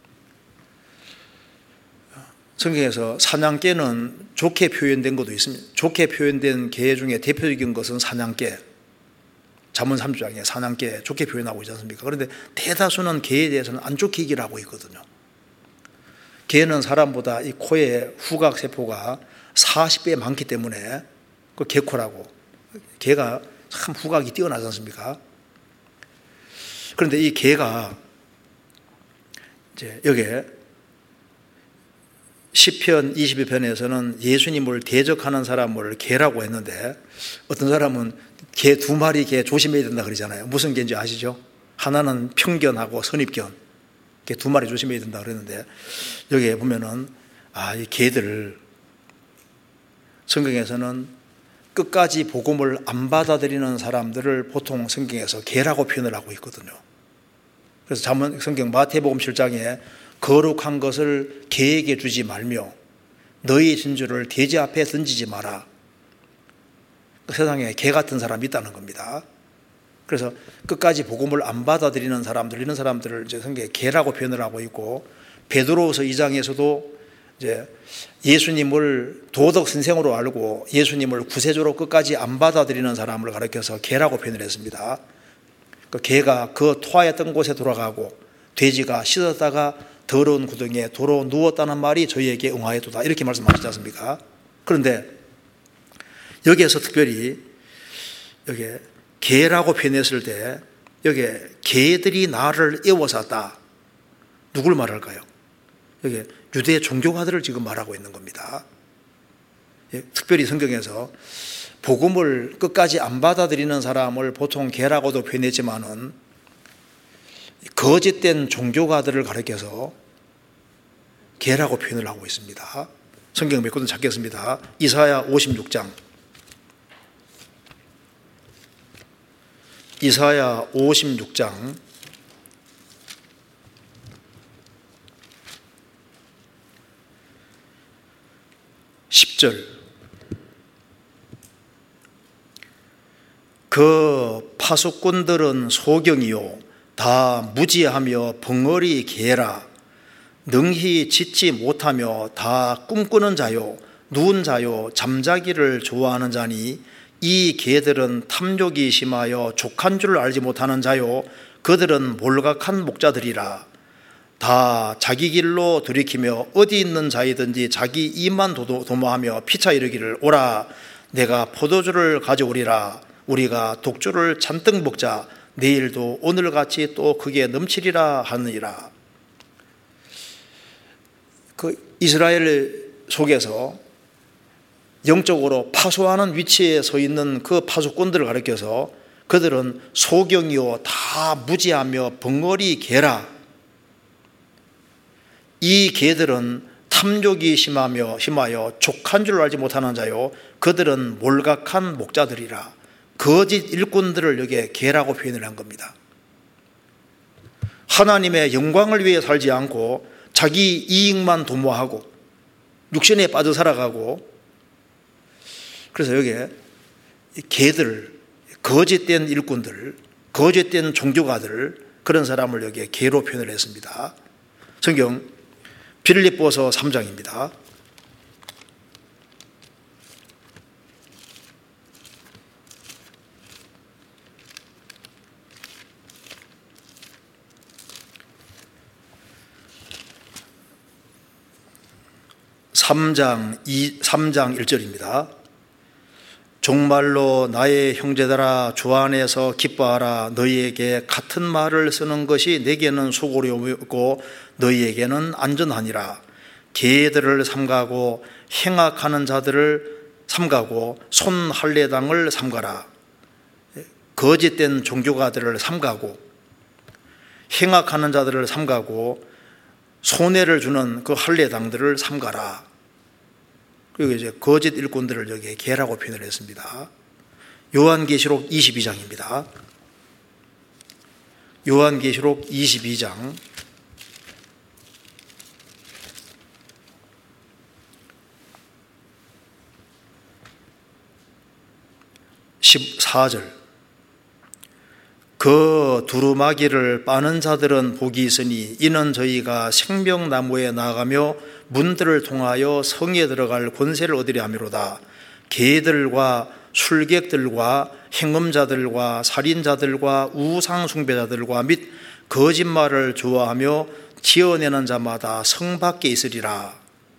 성경에서 사냥개는 좋게 표현된 것도 있습니다. 좋게 표현된 개 중에 대표적인 것은 사냥개. 잠언 삼 장에 사냥개 좋게 표현하고 있지 않습니까? 그런데 대다수는 개에 대해서는 안 좋게 얘기를 하고 있거든요. 개는 사람보다 이 코의 후각세포가 사십 배 많기 때문에 그 개코라고. 개가 참 후각이 뛰어나지 않습니까? 그런데 이 개가 이제 여기에 시편 이십이 편에서는 예수님을 대적하는 사람을 개라고 했는데 어떤 사람은 개 두 마리 개 조심해야 된다 그러잖아요. 무슨 개인지 아시죠? 하나는 편견하고 선입견. 개 두 마리 조심해야 된다 그랬는데 여기에 보면은 아, 이 개들 성경에서는 끝까지 복음을 안 받아들이는 사람들을 보통 성경에서 개라고 표현을 하고 있거든요. 그래서 잠언 성경 마태복음 칠 장에 거룩한 것을 개에게 주지 말며 너희 진주를 돼지 앞에 던지지 마라. 세상에 개 같은 사람이 있다는 겁니다. 그래서 끝까지 복음을 안 받아들이는 사람들, 이런 사람들을 이제 성경에 개라고 표현을 하고 있고, 베드로후서 이 장에서도 이제 예수님을 도덕 선생으로 알고 예수님을 구세주로 끝까지 안 받아들이는 사람을 가리켜서 개라고 표현을 했습니다. 그 개가 그 토하였던 곳에 돌아가고 돼지가 씻었다가 더러운 구덩이에 도로 누웠다는 말이 저희에게 응하였도다. 이렇게 말씀하시지 않습니까? 그런데 여기에서 특별히 여기 개라고 표현했을 때 여기 개들이 나를 애워쌌다. 누굴 말할까요? 여기 유대 종교가들을 지금 말하고 있는 겁니다. 예, 특별히 성경에서 복음을 끝까지 안 받아들이는 사람을 보통 개라고도 표현했지만은 거짓된 종교가들을 가리켜서 개라고 표현을 하고 있습니다. 성경 몇 군데 찾겠습니다. 이사야 오십육 장. 이사야 오십육 장 십 절. 그 파수꾼들은 소경이요 다 무지하며 벙어리 개라. 능히 짓지 못하며 다 꿈꾸는 자요 누운 자요 잠자기를 좋아하는 자니 이 개들은 탐욕이 심하여 족한 줄 알지 못하는 자요 그들은 몰각한 목자들이라. 다 자기 길로 돌이키며 어디 있는 자이든지 자기 입만 도모하며 피차 이르기를 오라 내가 포도주를 가져오리라. 우리가 독주를 잔뜩 먹자. 내일도 오늘같이 또 그게 넘치리라 하느니라. 그 이스라엘 속에서 영적으로 파수하는 위치에 서 있는 그 파수꾼들을 가리켜서 그들은 소경이요 다 무지하며 벙어리 개라. 이 개들은 탐욕이 심하며 심하여 족한 줄 알지 못하는 자요 그들은 몰각한 목자들이라. 거짓 일꾼들을 여기에 개라고 표현을 한 겁니다. 하나님의 영광을 위해 살지 않고 자기 이익만 도모하고 육신에 빠져 살아가고, 그래서 여기에 개들, 거짓된 일꾼들, 거짓된 종교가들, 그런 사람을 여기에 개로 표현을 했습니다. 성경 빌립보서 삼 장입니다. 삼 장, 삼 장 일 절입니다. 정말로 나의 형제들아 주 안에서 기뻐하라. 너희에게 같은 말을 쓰는 것이 내게는 수고로우고 너희에게는 안전하니라. 계들을 삼가고 행악하는 자들을 삼가고 손 할례당을 삼가라. 거짓된 종교가들을 삼가고 행악하는 자들을 삼가고 손해를 주는 그 할례당들을 삼가라. 그리고 이제 거짓 일꾼들을 여기에 개라고 표현을 했습니다. 요한계시록 이십이 장입니다. 요한계시록 이십이 장 십사 절. 그 두루마기를 빠는 자들은 복이 있으니 이는 저희가 생명나무에 나가며 문들을 통하여 성에 들어갈 권세를 얻으려 함이로다. 개들과 술객들과 행음자들과 살인자들과 우상숭배자들과 및 거짓말을 좋아하며 지어내는 자마다 성 밖에 있으리라.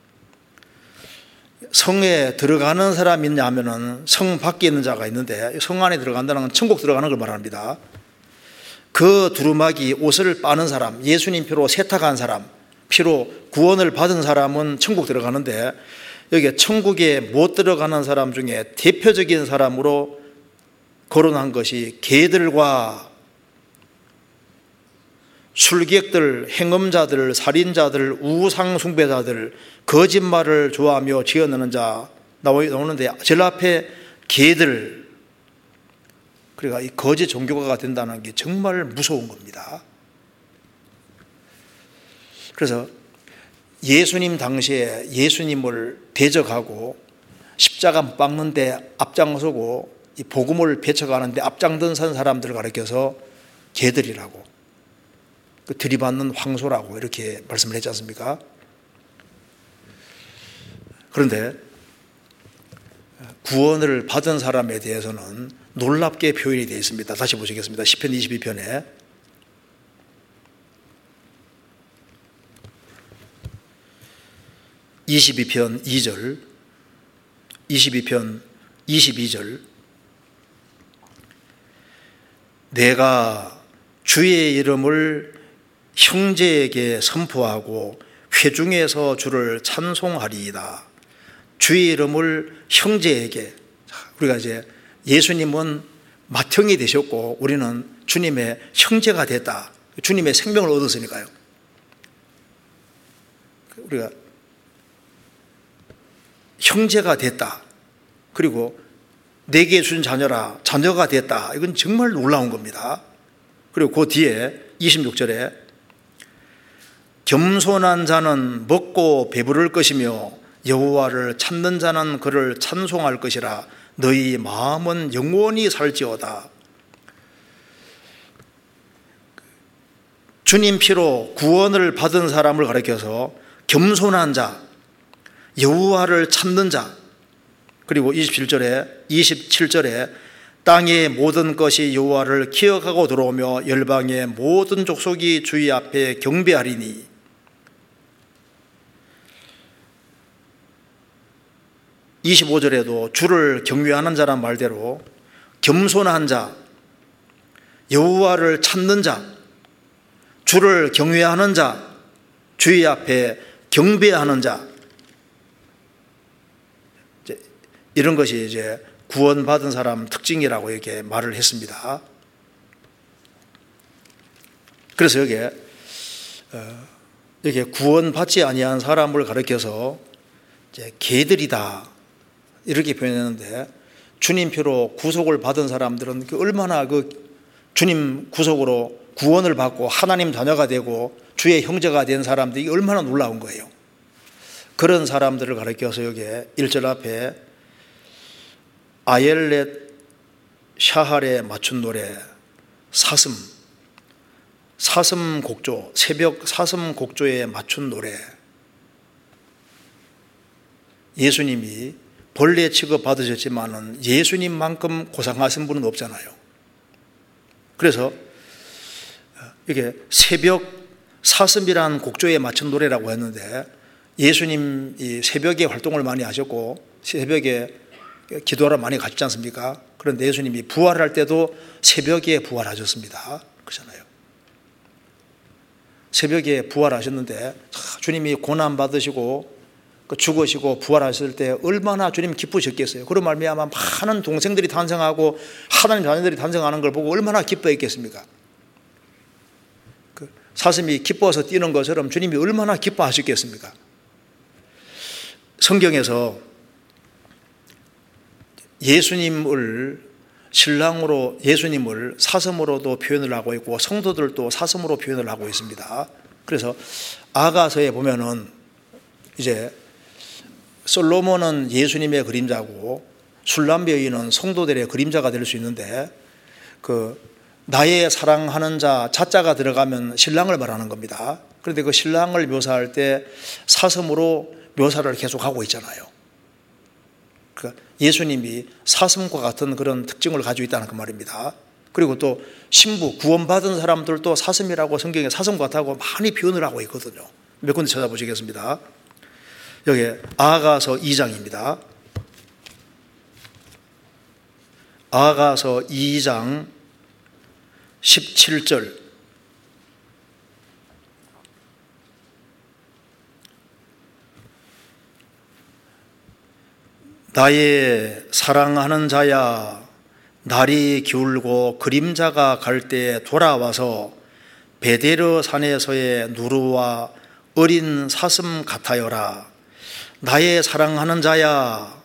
성에 들어가는 사람이 있냐 하면은 성 밖에 있는 자가 있는데, 성 안에 들어간다는 건 천국 들어가는 걸 말합니다. 그 두루마기 옷을 빠는 사람, 예수님 피로 세탁한 사람, 피로 구원을 받은 사람은 천국 들어가는데, 여기 천국에 못 들어가는 사람 중에 대표적인 사람으로 거론한 것이 개들과 술객들, 행음자들, 살인자들, 우상숭배자들, 거짓말을 좋아하며 지어내는 자 나오는데, 제일 앞에 개들, 그러니까 이 거짓 종교가가 된다는 게 정말 무서운 겁니다. 그래서 예수님 당시에 예수님을 대적하고 십자가 못 박는데 앞장서고 이 복음을 배쳐가는데 앞장든 선 사람들을 가리켜서 개들이라고, 그 들이받는 황소라고 이렇게 말씀을 했지 않습니까? 그런데 구원을 받은 사람에 대해서는 놀랍게 표현이 되어 있습니다. 다시 보시겠습니다. 시편 이십이 편에 이십이 편 이 절, 이십이 편 이십이 절. 내가 주의 이름을 형제에게 선포하고 회중에서 주를 찬송하리이다. 주의 이름을 형제에게, 우리가 이제 예수님은 맏형이 되셨고 우리는 주님의 형제가 됐다. 주님의 생명을 얻었으니까요. 우리가 형제가 됐다. 그리고 내게 준 자녀라, 자녀가 됐다. 이건 정말 놀라운 겁니다. 그리고 그 뒤에 이십육 절에 겸손한 자는 먹고 배부를 것이며 여호와를 찾는 자는 그를 찬송할 것이라. 너희 마음은 영원히 살지어다. 주님 피로 구원을 받은 사람을 가리켜서 겸손한 자, 여호와를 찾는 자, 그리고 이십칠 절에 이십칠 절에 땅의 모든 것이 여호와를 기억하고 들어오며 열방의 모든 족속이 주의 앞에 경배하리니. 이십오 절에도 주를 경외하는 자란 말대로 겸손한 자, 여호와를 찾는 자, 주를 경외하는 자, 주의 앞에 경배하는 자, 이런 것이 이제 구원받은 사람 특징이라고 이렇게 말을 했습니다. 그래서 여기에 여기에 구원받지 아니한 사람을 가리켜서 이제 개들이다 이렇게 표현했는데, 주님 피로 구속을 받은 사람들은 얼마나 그 주님 구속으로 구원을 받고 하나님 자녀가 되고 주의 형제가 된 사람들이 얼마나 놀라운 거예요. 그런 사람들을 가리켜서 여기에 일 절 앞에 아옐렛 샤할에 맞춘 노래, 사슴, 사슴 곡조, 새벽 사슴 곡조에 맞춘 노래, 예수님이 본래 취급받으셨지만은 예수님만큼 고상하신 분은 없잖아요. 그래서 이게 새벽 사슴이라는 곡조에 맞춘 노래라고 했는데, 예수님이 새벽에 활동을 많이 하셨고 새벽에 기도하러 많이 가셨지 않습니까? 그런데 예수님이 부활할 때도 새벽에 부활하셨습니다. 그렇잖아요. 새벽에 부활하셨는데 주님이 고난 받으시고 죽으시고 부활하실 때 얼마나 주님 기쁘셨겠어요. 그런 말미암아 많은 동생들이 탄생하고 하나님 자녀들이 탄생하는 걸 보고 얼마나 기뻐했겠습니까? 그 사슴이 기뻐서 뛰는 것처럼 주님이 얼마나 기뻐하셨겠습니까? 성경에서 예수님을 신랑으로, 예수님을 사슴으로도 표현을 하고 있고 성도들도 사슴으로 표현을 하고 있습니다. 그래서 아가서에 보면은 이제 솔로몬은 예수님의 그림자고 술람 여인은 성도들의 그림자가 될 수 있는데, 그 나의 사랑하는 자 자자가 들어가면 신랑을 말하는 겁니다. 그런데 그 신랑을 묘사할 때 사슴으로 묘사를 계속하고 있잖아요. 그러니까 예수님이 사슴과 같은 그런 특징을 가지고 있다는 그 말입니다. 그리고 또 신부, 구원받은 사람들도 사슴이라고 성경에 사슴 같다고 많이 표현을 하고 있거든요. 몇 군데 찾아보시겠습니다. 여기 아가서 이 장입니다. 아가서 이 장 십칠 절. 나의 사랑하는 자야, 날이 기울고 그림자가 갈 때 돌아와서 베데르 산에서의 누르와 어린 사슴 같아여라. 나의 사랑하는 자야,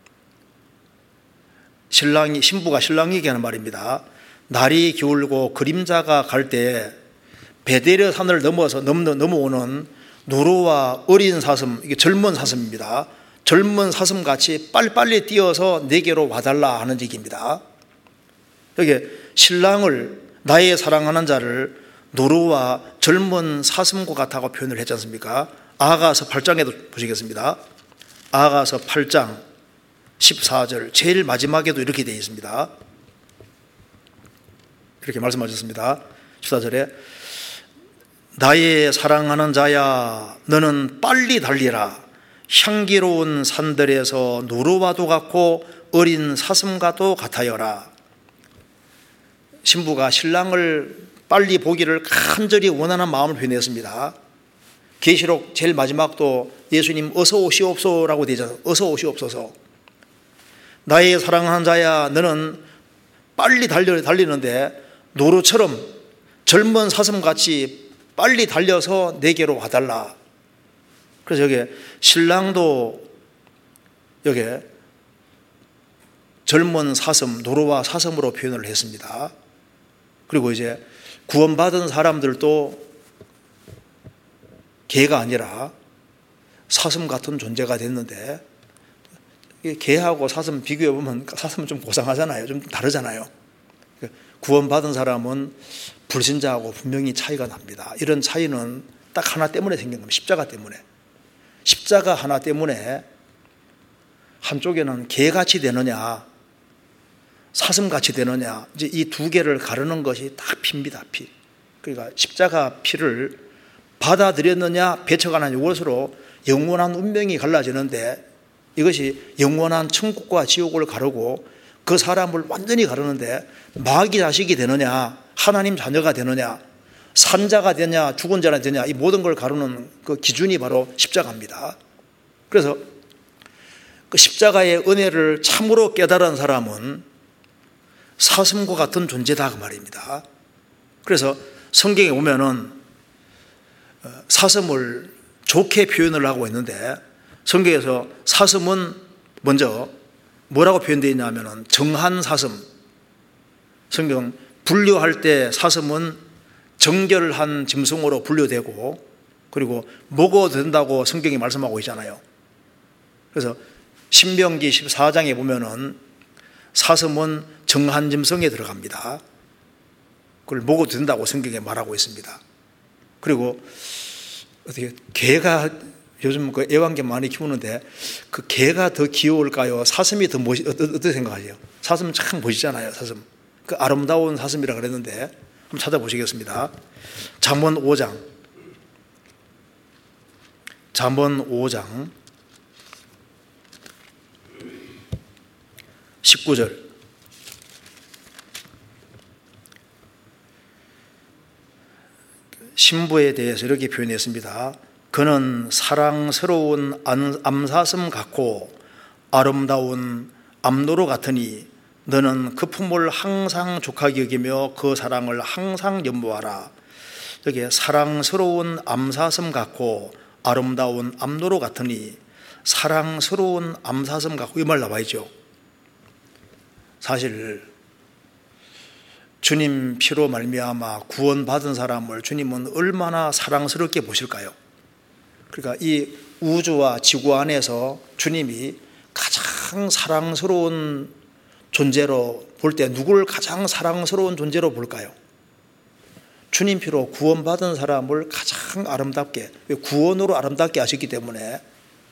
신랑이, 신부가 신랑에게 하는 말입니다. 날이 기울고 그림자가 갈 때 베데르 산을 넘어서 넘, 넘어오는 누르와 어린 사슴, 이게 젊은 사슴입니다. 젊은 사슴같이 빨리빨리 뛰어서 내게로 와달라 하는 얘기입니다. 여기 신랑을, 나의 사랑하는 자를 누르와 젊은 사슴과 같다고 표현을 했지 않습니까? 아가서 팔 장에도 보시겠습니다. 아가서 팔 장 십사 절 제일 마지막에도 이렇게 되어 있습니다. 이렇게 말씀하셨습니다. 십사 절에 나의 사랑하는 자야, 너는 빨리 달리라. 향기로운 산들에서 누르와도 같고 어린 사슴과도 같아여라. 신부가 신랑을 빨리 보기를 간절히 원하는 마음을 표현했습니다. 계시록 제일 마지막도 예수님 어서 오시옵소서라고 되잖아요. 어서 오시옵소서. 나의 사랑하는 자야, 너는 빨리 달려, 달리는데 노루처럼 젊은 사슴같이 빨리 달려서 내게로 와달라. 그래서 여기 신랑도 여기 젊은 사슴, 노루와 사슴으로 표현을 했습니다. 그리고 이제 구원받은 사람들도 개가 아니라 사슴 같은 존재가 됐는데, 개하고 사슴 비교해 보면 사슴은 좀 고상하잖아요. 좀 다르잖아요. 구원받은 사람은 불신자하고 분명히 차이가 납니다. 이런 차이는 딱 하나 때문에 생긴 겁니다. 십자가 때문에. 십자가 하나 때문에 한쪽에는 개같이 되느냐 사슴같이 되느냐, 이제 이 두 개를 가르는 것이 딱 피입니다. 피. 그러니까 십자가 피를 받아들였느냐 배척하느냐, 이것으로 영원한 운명이 갈라지는데, 이것이 영원한 천국과 지옥을 가르고 그 사람을 완전히 가르는데, 마귀 자식이 되느냐 하나님 자녀가 되느냐, 산자가 되냐 죽은 자가 되냐, 이 모든 걸 가르는 그 기준이 바로 십자가입니다. 그래서 그 십자가의 은혜를 참으로 깨달은 사람은 사슴과 같은 존재다 그 말입니다. 그래서 성경에 보면은 사슴을 좋게 표현을 하고 있는데, 성경에서 사슴은 먼저 뭐라고 표현되어 있냐면은 정한 사슴. 성경 분류할 때 사슴은 정결한 짐승으로 분류되고, 그리고 먹어도 된다고 성경이 말씀하고 있잖아요. 그래서 신명기 십사 장에 보면은 사슴은 정한 짐승에 들어갑니다. 그걸 먹어도 된다고 성경에 말하고 있습니다. 그리고 어떻게 개가 요즘 그 애완개 많이 키우는데 그 개가 더 귀여울까요? 사슴이 더 멋있, 어떻게 생각하세요? 사슴 참 멋있잖아요, 사슴. 그 아름다운 사슴이라 그랬는데 한번 찾아보시겠습니다. 잠언 오 장. 잠언 오 장 십구 절. 신부에 대해서 이렇게 표현했습니다. 그는 사랑스러운 암사슴 같고 아름다운 암노루 같으니 너는 그 품을 항상 족하게 여기며 그 사랑을 항상 연모하라. 여기 사랑스러운 암사슴 같고 아름다운 암노루 같으니, 사랑스러운 암사슴 같고 이 말 나와 있죠. 사실 주님 피로 말미암아 구원받은 사람을 주님은 얼마나 사랑스럽게 보실까요? 그러니까 이 우주와 지구 안에서 주님이 가장 사랑스러운 존재로 볼 때 누구를 가장 사랑스러운 존재로 볼까요? 주님 피로 구원받은 사람을 가장 아름답게, 구원으로 아름답게 하셨기 때문에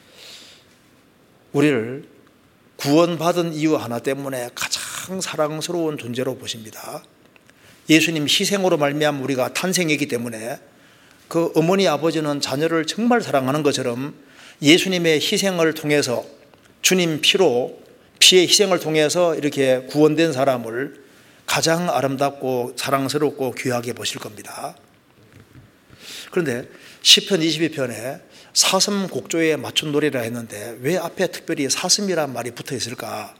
우리를 구원받은 이유 하나 때문에 가장 사랑스러운 존재로 보십니다. 예수님 희생으로 말미암아 우리가 탄생했기 때문에 그 어머니 아버지는 자녀를 정말 사랑하는 것처럼 예수님의 희생을 통해서, 주님 피로, 피의 희생을 통해서 이렇게 구원된 사람을 가장 아름답고 사랑스럽고 귀하게 보실 겁니다. 그런데 시편 이십이 편에 사슴 곡조에 맞춘 노래라 했는데 왜 앞에 특별히 사슴이란 말이 붙어 있을까?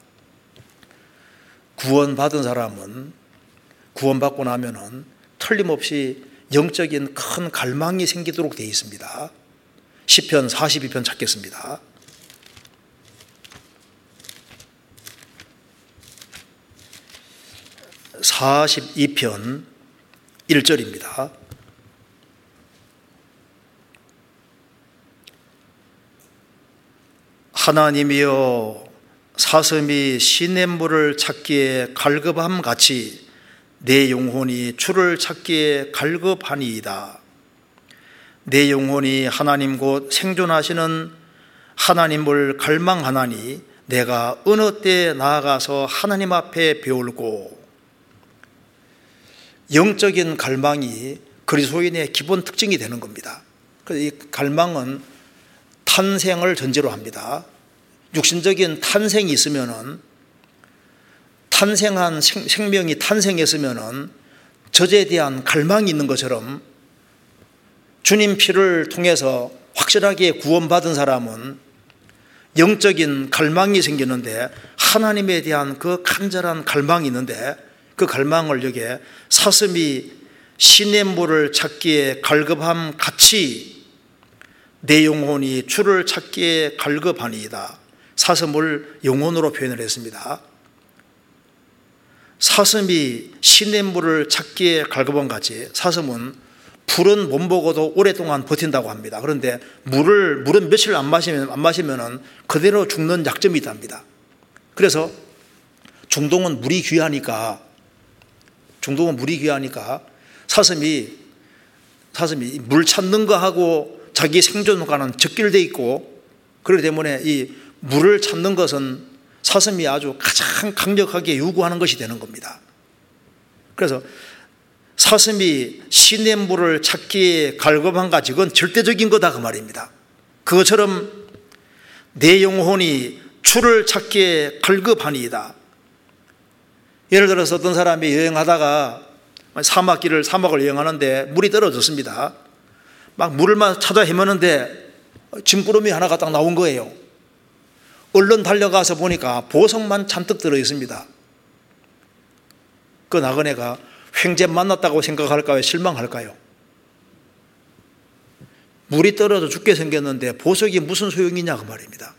구원받은 사람은, 구원받고 나면은 틀림없이 영적인 큰 갈망이 생기도록 되어 있습니다. 시편 사십이 편 찾겠습니다. 사십이 편 일 절입니다. 하나님이여, 사슴이 시냇물을 찾기에 갈급함 같이 내 영혼이 주를 찾기에 갈급하니이다. 내 영혼이 하나님 곧 생존하시는 하나님을 갈망하나니 내가 어느 때 나아가서 하나님 앞에 배울고. 영적인 갈망이 그리스도인의 기본 특징이 되는 겁니다. 그래서 이 갈망은 탄생을 전제로 합니다. 육신적인 탄생이 있으면은, 탄생한 생명이 탄생했으면은 저제에 대한 갈망이 있는 것처럼 주님 피를 통해서 확실하게 구원받은 사람은 영적인 갈망이 생기는데, 하나님에 대한 그 간절한 갈망이 있는데, 그 갈망을 여기에 사슴이 시냇물을 찾기에 갈급함 같이 내 영혼이 주를 찾기에 갈급하니이다. 사슴을 영혼으로 표현을 했습니다. 사슴이 시냇물을 찾기에 갈급함 같이, 사슴은 풀은 못 먹어도 오랫동안 버틴다고 합니다. 그런데 물을, 물은 며칠 안 마시면, 안 마시면은 그대로 죽는 약점이 있답니다. 그래서 중동은 물이 귀하니까, 중동은 물이 귀하니까 사슴이, 사슴이 물 찾는 거하고 자기 생존과는 적결되어 있고, 그렇기 때문에 이 물을 찾는 것은 사슴이 아주 가장 강력하게 요구하는 것이 되는 겁니다. 그래서 사슴이 시냇물을 찾기에 갈급한 가지, 그건 절대적인 거다 그 말입니다. 그것처럼 내 영혼이 주를 찾기에 갈급하니이다. 예를 들어서 어떤 사람이 여행하다가 사막길을, 사막을 여행하는데 물이 떨어졌습니다. 막 물만 찾아 헤매는데 짐구름이 하나가 딱 나온 거예요. 얼른 달려가서 보니까 보석만 잔뜩 들어 있습니다. 그 나그네가 횡재 만났다고 생각할까요? 실망할까요? 물이 떨어져 죽게 생겼는데 보석이 무슨 소용이냐 그 말입니다.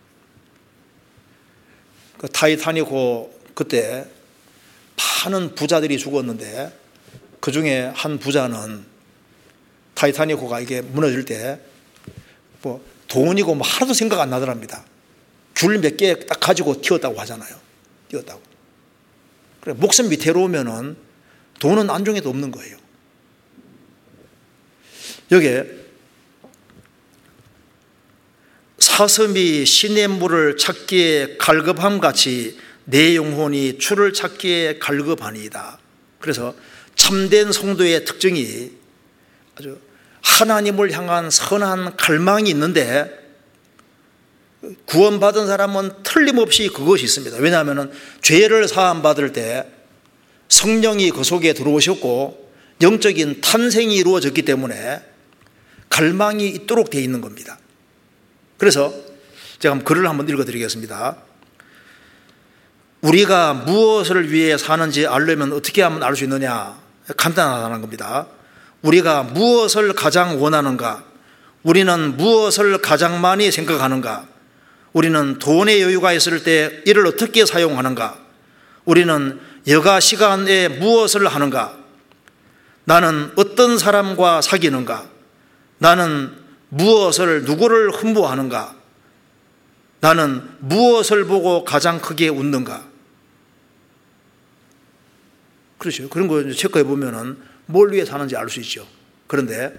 그 타이타닉호 그때 많은 부자들이 죽었는데 그 중에 한 부자는 타이타닉호가 이게 무너질 때 뭐 돈이고 뭐 하나도 생각 안 나더랍니다. 줄 몇 개 딱 가지고 튀었다고 하잖아요. 튀었다고. 그래, 목숨 위태로우면은 돈은 안중에도 없는 거예요. 여기에 사슴이 시냇물을 찾기에 갈급함 같이 내 영혼이 주를 찾기에 갈급하니이다. 그래서 참된 성도의 특징이 아주 하나님을 향한 선한 갈망이 있는데, 구원받은 사람은 틀림없이 그것이 있습니다. 왜냐하면 죄를 사함받을 때 성령이 그 속에 들어오셨고 영적인 탄생이 이루어졌기 때문에 갈망이 있도록 되어 있는 겁니다. 그래서 제가 글을 한번 읽어드리겠습니다. 우리가 무엇을 위해 사는지 알려면 어떻게 하면 알 수 있느냐? 간단하다는 겁니다. 우리가 무엇을 가장 원하는가? 우리는 무엇을 가장 많이 생각하는가? 우리는 돈의 여유가 있을 때 이를 어떻게 사용하는가? 우리는 여가 시간에 무엇을 하는가? 나는 어떤 사람과 사귀는가? 나는 무엇을, 누구를 흠모하는가? 나는 무엇을 보고 가장 크게 웃는가? 그렇죠. 그런 거 체크해 보면은 뭘 위해 사는지 알 수 있죠. 그런데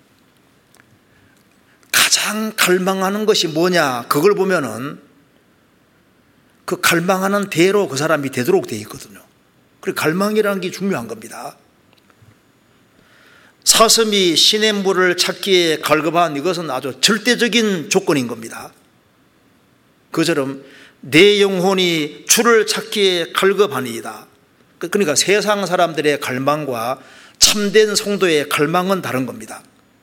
가장 갈망하는 것이 뭐냐, 그걸 보면은 그 갈망하는 대로 그 사람이 되도록 되어 있거든요. 그래서 갈망이라는 게 중요한 겁니다. 사슴이 시냇물을 찾기에 갈급한 이것은 아주 절대적인 조건인 겁니다. 그처럼 내 영혼이 주를 찾기에 갈급하니이다. 그러니까 세상 사람들의 갈망과 참된 성도의 갈망은 다른 겁니다.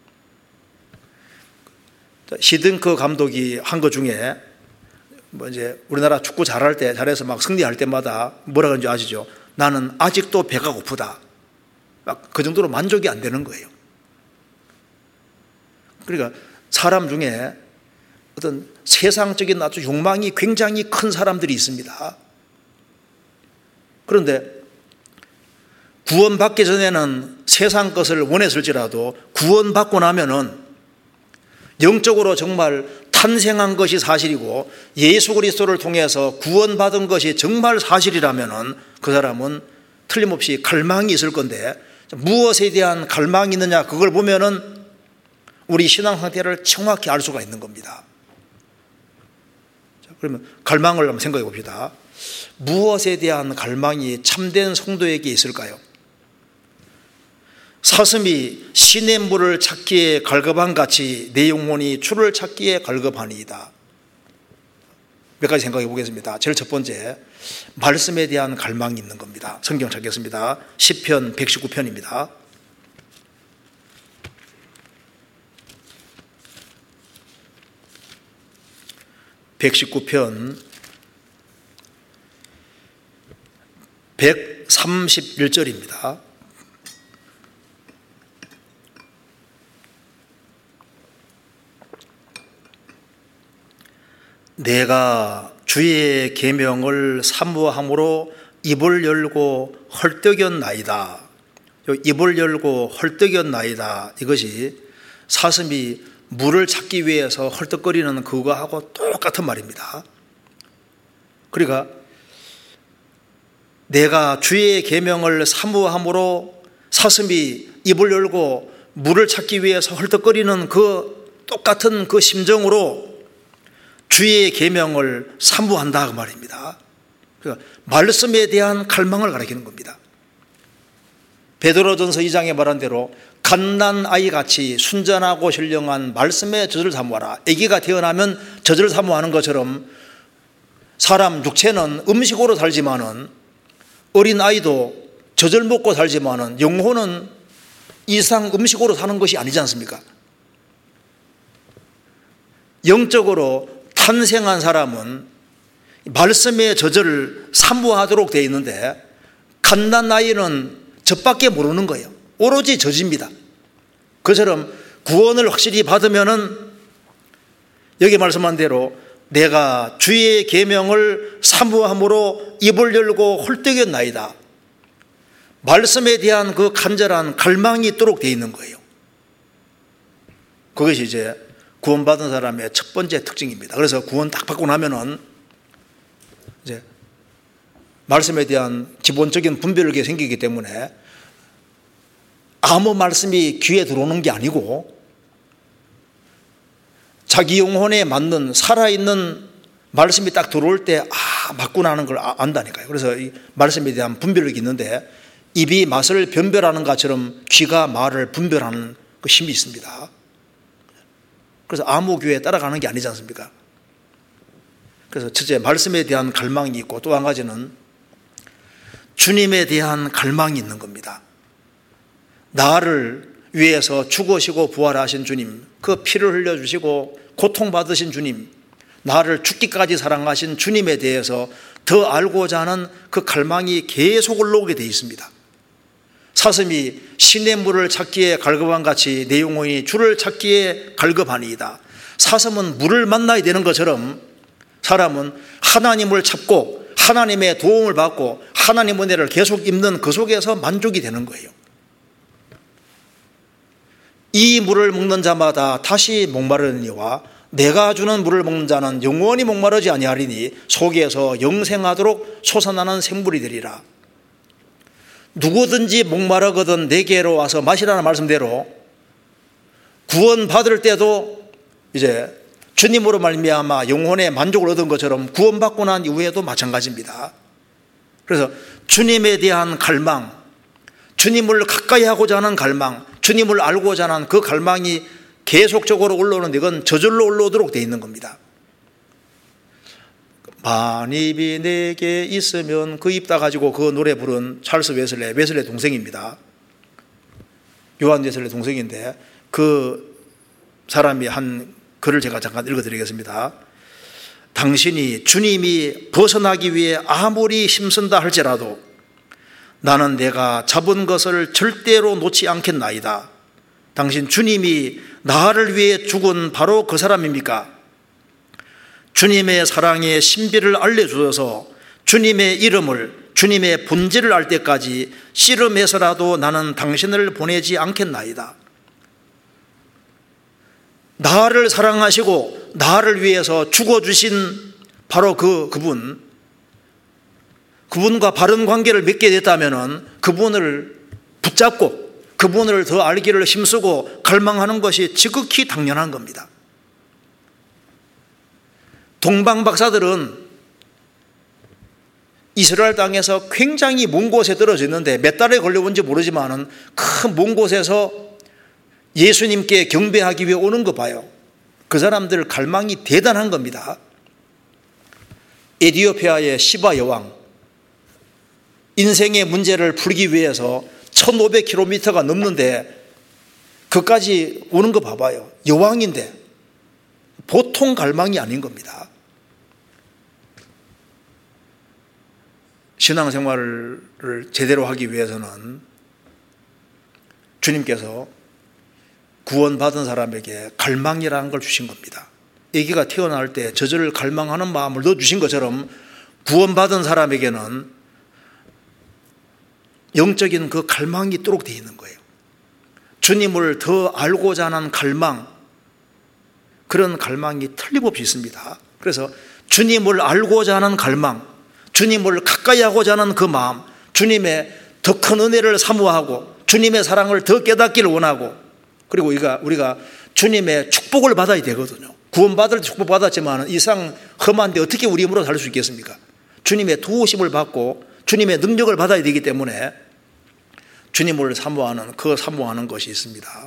시든크 감독이 한 것 중에 뭐 이제 우리나라 축구 잘할 때, 잘해서 막 승리할 때마다 뭐라 그런지 아시죠? 나는 아직도 배가 고프다. 막 그 정도로 만족이 안 되는 거예요. 그러니까 사람 중에 어떤 세상적인 아주 욕망이 굉장히 큰 사람들이 있습니다. 그런데 구원받기 전에는 세상 것을 원했을지라도 구원받고 나면은 영적으로 정말 탄생한 것이 사실이고 예수 그리스도를 통해서 구원받은 것이 정말 사실이라면은 그 사람은 틀림없이 갈망이 있을 건데, 무엇에 대한 갈망이 있느냐, 그걸 보면은 우리 신앙 상태를 정확히 알 수가 있는 겁니다. 자, 그러면 갈망을 한번 생각해 봅시다. 무엇에 대한 갈망이 참된 성도에게 있을까요? 사슴이 시냇물을 찾기에 갈급한 같이 내 영혼이 주를 찾기에 갈급하니이다. 몇 가지 생각해 보겠습니다. 제일 첫 번째, 말씀에 대한 갈망이 있는 겁니다. 성경 찾겠습니다. 시편 백십구 편입니다. 백십구 편 백삼십일 절입니다. 내가 주의 계명을 사모함으로 입을 열고 헐떡였나이다. 입을 열고 헐떡였나이다. 이것이 사슴이 물을 찾기 위해서 헐떡거리는 그거하고 똑같은 말입니다. 그러니까 내가 주의 계명을 사모함으로 사슴이 입을 열고 물을 찾기 위해서 헐떡거리는 그 똑같은 그 심정으로 주의 계명을 사모한다 그 말입니다. 그러니까 말씀에 대한 갈망을 가리키는 겁니다. 베드로전서 이 장에 말한 대로 갓난 아이같이 순전하고 신령한 말씀의 젖을 사모하라. 아기가 태어나면 젖을 사모하는 것처럼 사람 육체는 음식으로 살지만은, 어린 아이도 젖을 먹고 살지만은 영혼은 이상 음식으로 사는 것이 아니지 않습니까? 영적으로 탄생한 사람은 말씀의 젖을 사모하도록 되어 있는데, 갓난 아이는 젖밖에 모르는 거예요. 오로지 젖입니다. 그처럼 구원을 확실히 받으면은 여기 말씀한 대로 내가 주의 계명을 사모함으로 입을 열고 헐떡였나이다. 말씀에 대한 그 간절한 갈망이 있도록 되어 있는 거예요. 그것이 이제 구원받은 사람의 첫 번째 특징입니다. 그래서 구원 딱 받고 나면은 이제 말씀에 대한 기본적인 분별력이 생기기 때문에 아무 말씀이 귀에 들어오는 게 아니고 자기 영혼에 맞는 살아있는 말씀이 딱 들어올 때 아, 맞구나 하는 걸 안다니까요. 그래서 이 말씀에 대한 분별력이 있는데 입이 맛을 변별하는 것처럼 귀가 말을 분별하는 그 힘이 있습니다. 그래서 아무 교회에 따라가는 게 아니지 않습니까? 그래서 첫째, 말씀에 대한 갈망이 있고 또 한 가지는 주님에 대한 갈망이 있는 겁니다. 나를 위해서 죽으시고 부활하신 주님, 그 피를 흘려주시고 고통받으신 주님, 나를 죽기까지 사랑하신 주님에 대해서 더 알고자 하는 그 갈망이 계속 올라오게 되어 있습니다. 사슴이 신의 물을 찾기에 갈급한 같이 내 영혼이 주를 찾기에 갈급하니이다. 사슴은 물을 만나야 되는 것처럼 사람은 하나님을 찾고 하나님의 도움을 받고 하나님의 은혜를 계속 입는 그 속에서 만족이 되는 거예요. 이 물을 먹는 자마다 다시 목마르니와 내가 주는 물을 먹는 자는 영원히 목마르지 아니하리니 속에서 영생하도록 솟아나는 생물이 되리라. 누구든지 목마르거든 내게로 와서 마시라는 말씀대로 구원받을 때도 이제 주님으로 말미암아 영혼의 만족을 얻은 것처럼 구원받고 난 이후에도 마찬가지입니다. 그래서 주님에 대한 갈망, 주님을 가까이 하고자 하는 갈망, 주님을 알고자 하는 그 갈망이 계속적으로 올라오는데 이건 저절로 올라오도록 되어 있는 겁니다. 만입이 내게 있으면 그 입 다 가지고 그 노래 부른 찰스 웨슬레, 웨슬레 동생입니다. 요한 웨슬레 동생인데 그 사람이 한 글을 제가 잠깐 읽어드리겠습니다. 당신이 주님이 벗어나기 위해 아무리 힘쓴다 할지라도 나는 내가 잡은 것을 절대로 놓지 않겠나이다. 당신 주님이 나를 위해 죽은 바로 그 사람입니까? 주님의 사랑의 신비를 알려주셔서 주님의 이름을, 주님의 본질을 알 때까지 씨름해서라도 나는 당신을 보내지 않겠나이다. 나를 사랑하시고 나를 위해서 죽어주신 바로 그, 그분, 그분과 바른 관계를 맺게 됐다면 그분을 붙잡고 그분을 더 알기를 힘쓰고 갈망하는 것이 지극히 당연한 겁니다. 동방 박사들은 이스라엘 땅에서 굉장히 먼 곳에 떨어져 있는데 몇 달에 걸려온지 모르지만 큰 먼 곳에서 예수님께 경배하기 위해 오는 거 봐요. 그 사람들 갈망이 대단한 겁니다. 에티오피아의 시바 여왕, 인생의 문제를 풀기 위해서 천오백 킬로미터가 넘는데 그까지 오는 거 봐봐요. 여왕인데 보통 갈망이 아닌 겁니다. 신앙생활을 제대로 하기 위해서는 주님께서 구원받은 사람에게 갈망이라는 걸 주신 겁니다. 아기가 태어날 때 저절을 갈망하는 마음을 넣어주신 것처럼 구원받은 사람에게는 영적인 그 갈망이 있도록 되어 있는 거예요. 주님을 더 알고자 하는 갈망, 그런 갈망이 틀림없이 있습니다. 그래서 주님을 알고자 하는 갈망, 주님을 가까이 하고자 하는 그 마음, 주님의 더 큰 은혜를 사모하고 주님의 사랑을 더 깨닫기를 원하고, 그리고 우리가, 우리가 주님의 축복을 받아야 되거든요. 구원받을 때 축복 받았지만 이상 험한데 어떻게 우리 힘으로 살 수 있겠습니까? 주님의 도우심을 받고 주님의 능력을 받아야 되기 때문에 주님을 사모하는, 그 사모하는 것이 있습니다.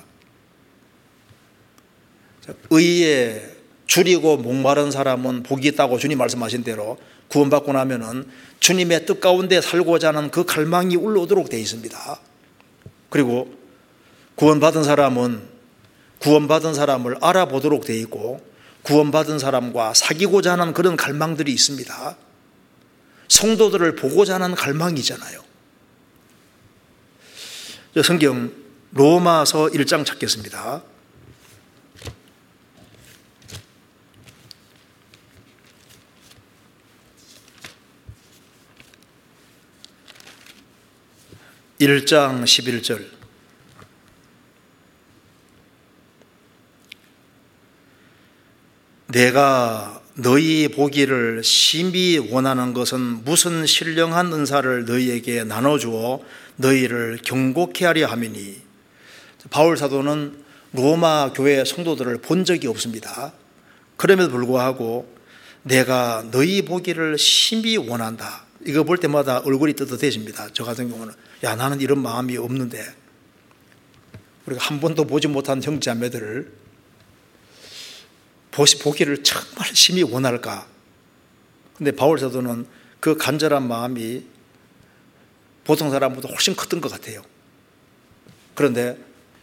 의에 줄이고 목마른 사람은 복이 있다고 주님 말씀하신 대로 구원받고 나면은 주님의 뜻 가운데 살고자 하는 그 갈망이 올라오도록 되어 있습니다. 그리고 구원받은 사람은 구원받은 사람을 알아보도록 되어 있고 구원받은 사람과 사귀고자 하는 그런 갈망들이 있습니다. 성도들을 보고자 하는 갈망이잖아요. 성경 로마서 일 장 찾겠습니다. 일 장 십일 절. 내가 너희 보기를 심히 원하는 것은 무슨 신령한 은사를 너희에게 나눠주어 너희를 경고케 하려 함이니. 바울 사도는 로마 교회 성도들을 본 적이 없습니다. 그럼에도 불구하고 내가 너희 보기를 심히 원한다. 이거 볼 때마다 얼굴이 뜨뜻해집니다. 저 같은 경우는 야, 나는 이런 마음이 없는데 우리가 한 번도 보지 못한 형제자매들을 보기를 정말 심히 원할까. 근데 바울 사도는 그 간절한 마음이 보통 사람보다 훨씬 컸던 것 같아요. 그런데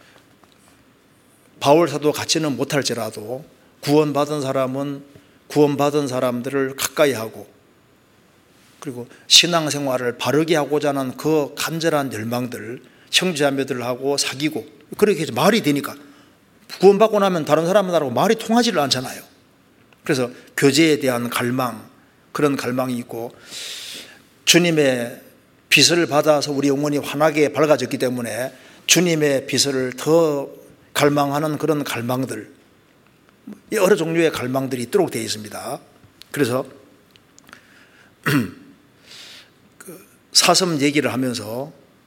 바울 사도 같이는 못할지라도 구원받은 사람은 구원받은 사람들을 가까이 하고 그리고 신앙생활을 바르게 하고자 하는 그 간절한 열망들, 형제자매들하고 사귀고 그렇게 해서 말이 되니까 구원받고 나면 다른 사람들하고 말이 통하지를 않잖아요. 그래서 교제에 대한 갈망, 그런 갈망이 있고 주님의 빛을 받아서 우리 영혼이 환하게 밝아졌기 때문에 주님의 빛을 더 갈망하는 그런 갈망들, 여러 종류의 갈망들이 있도록 되어 있습니다. 그래서 그 사슴 얘기를 하면서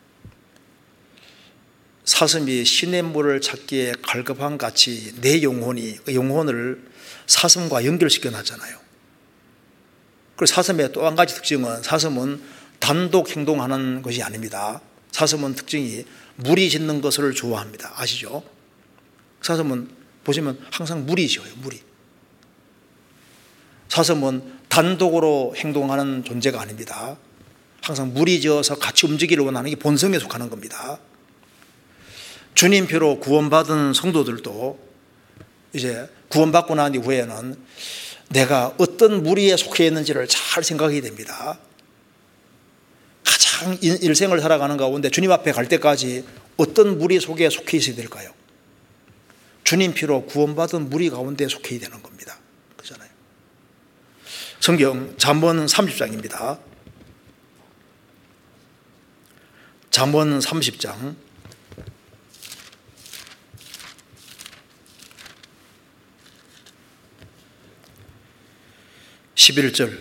사슴이 시냇물을 찾기에 갈급한 같이 내 영혼이 그 영혼을 사슴과 연결시켜 놨잖아요. 그리고 사슴의 또 한 가지 특징은 사슴은 단독 행동하는 것이 아닙니다. 사슴은 특징이 무리 짓는 것을 좋아합니다. 아시죠? 사슴은 보시면 항상 무리 지어요. 무리. 사슴은 단독으로 행동하는 존재가 아닙니다. 항상 무리 지어서 같이 움직이를 원하는 게 본성에 속하는 겁니다. 주님표로 구원받은 성도들도 이제 구원받고 난 이후에는 내가 어떤 무리에 속해 있는지를 잘 생각해야 됩니다. 가장 일생을 살아가는 가운데 주님 앞에 갈 때까지 어떤 무리 속에 속해 있어야 될까요? 주님 피로 구원받은 무리 가운데 속해 되는 겁니다. 그렇잖아요. 성경 잠언 삼십 장입니다. 잠언 삼십 장 십일 절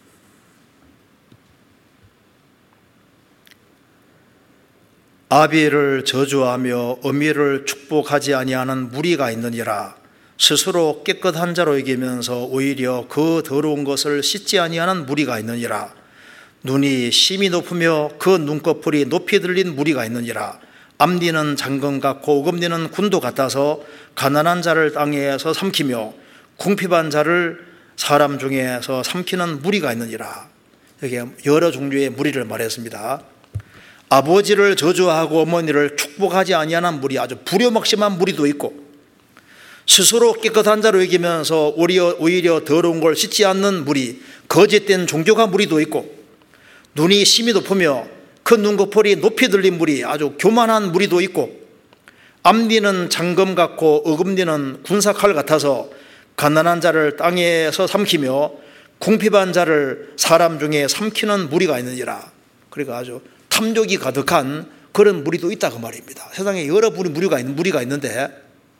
아비를 저주하며 어미를 축복하지 아니하는 무리가 있느니라. 스스로 깨끗한 자로 여기면서 오히려 그 더러운 것을 씻지 아니하는 무리가 있느니라. 눈이 심히 높으며 그 눈꺼풀이 높이 들린 무리가 있느니라. 앞니는 장검 같고 어금니는 군도 같아서 가난한 자를 땅에서 삼키며 궁핍한 자를 사람 중에서 삼키는 무리가 있느니라. 여기 여러 종류의 무리를 말했습니다. 아버지를 저주하고 어머니를 축복하지 아니하는 무리, 아주 불효막심한 무리도 있고, 스스로 깨끗한 자로 여기면서 오히려, 오히려 더러운 걸 씻지 않는 무리, 거짓된 종교가 무리도 있고, 눈이 심히 높으며 그 눈꺼풀이 높이 들린 무리, 아주 교만한 무리도 있고, 앞니는 장검 같고 어금니는 군사칼 같아서 가난한 자를 땅에서 삼키며 궁핍한 자를 사람 중에 삼키는 무리가 있느니라. 그러니까 아주 탐욕이 가득한 그런 무리도 있다 그 말입니다. 세상에 여러 무리가 있는 무리가 있는데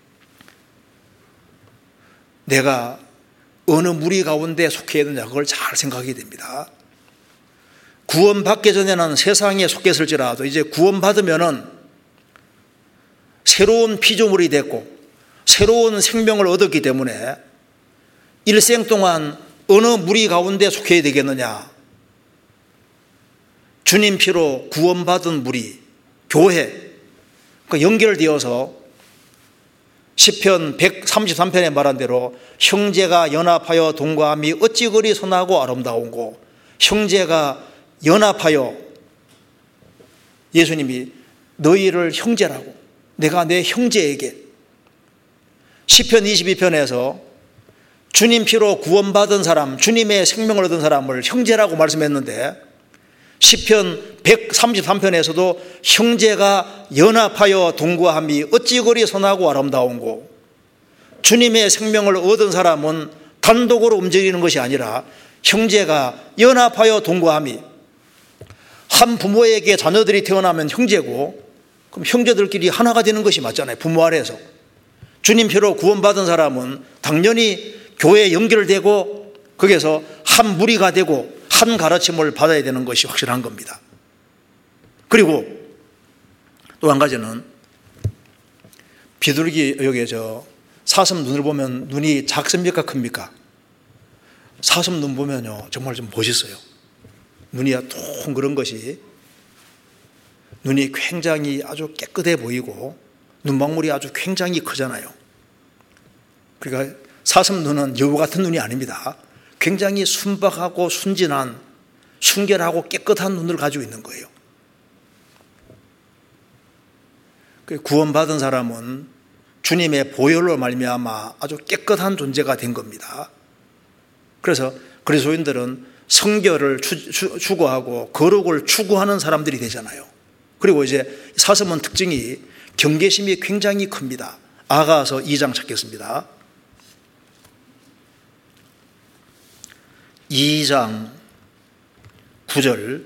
내가 어느 무리 가운데 속해 있느냐 그걸 잘 생각해야 됩니다. 구원받기 전에는 세상에 속했을지라도 이제 구원받으면은 새로운 피조물이 됐고 새로운 생명을 얻었기 때문에 일생 동안 어느 무리 가운데 속해야 되겠느냐? 주님 피로 구원받은 무리, 교회, 연결되어서 시편 백삼십삼 편에 말한 대로 형제가 연합하여 동거함이 어찌 그리 선하고 아름다운고, 형제가 연합하여, 예수님이 너희를 형제라고, 내가 내 형제에게, 시편 이십이 편에서 주님 피로 구원받은 사람, 주님의 생명을 얻은 사람을 형제라고 말씀했는데 시편 백삼십삼 편에서도 형제가 연합하여 동거함이 어찌 그리 선하고 아름다운고, 주님의 생명을 얻은 사람은 단독으로 움직이는 것이 아니라 형제가 연합하여 동거함이, 한 부모에게 자녀들이 태어나면 형제고 그럼 형제들끼리 하나가 되는 것이 맞잖아요. 부모 아래에서. 주님 피로 구원받은 사람은 당연히 교회에 연결되고 거기에서 한 무리가 되고 한 가르침을 받아야 되는 것이 확실한 겁니다. 그리고 또 한 가지는 비둘기 여기 저 사슴 눈을 보면 눈이 작습니까? 큽니까? 사슴 눈 보면요, 정말 좀 멋있어요. 눈이 동그란 것이, 눈이 굉장히 아주 깨끗해 보이고 눈망울이 아주 굉장히 크잖아요. 그러니까 사슴 눈은 여우 같은 눈이 아닙니다. 굉장히 순박하고 순진한, 순결하고 깨끗한 눈을 가지고 있는 거예요. 구원받은 사람은 주님의 보혈로 말미암아 아주 깨끗한 존재가 된 겁니다. 그래서 그리스도인들은 성결을 추구하고 거룩을 추구하는 사람들이 되잖아요. 그리고 이제 사슴은 특징이 경계심이 굉장히 큽니다. 아가서 이 장 찾겠습니다. 이 장 구 절.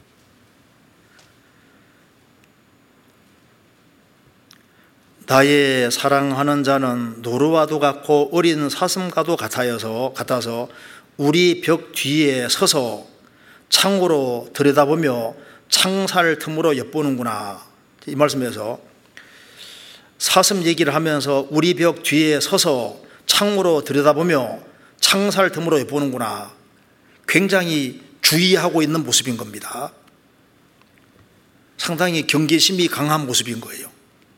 나의 사랑하는 자는 노루와도 같고 어린 사슴과도 같아서 같아서 우리 벽 뒤에 서서 창으로 들여다보며 창살 틈으로 엿보는구나. 이 말씀에서 사슴 얘기를 하면서 우리 벽 뒤에 서서 창으로 들여다보며 창살 틈으로 엿보는구나. 굉장히 주의하고 있는 모습인 겁니다. 상당히 경계심이 강한 모습인 거예요.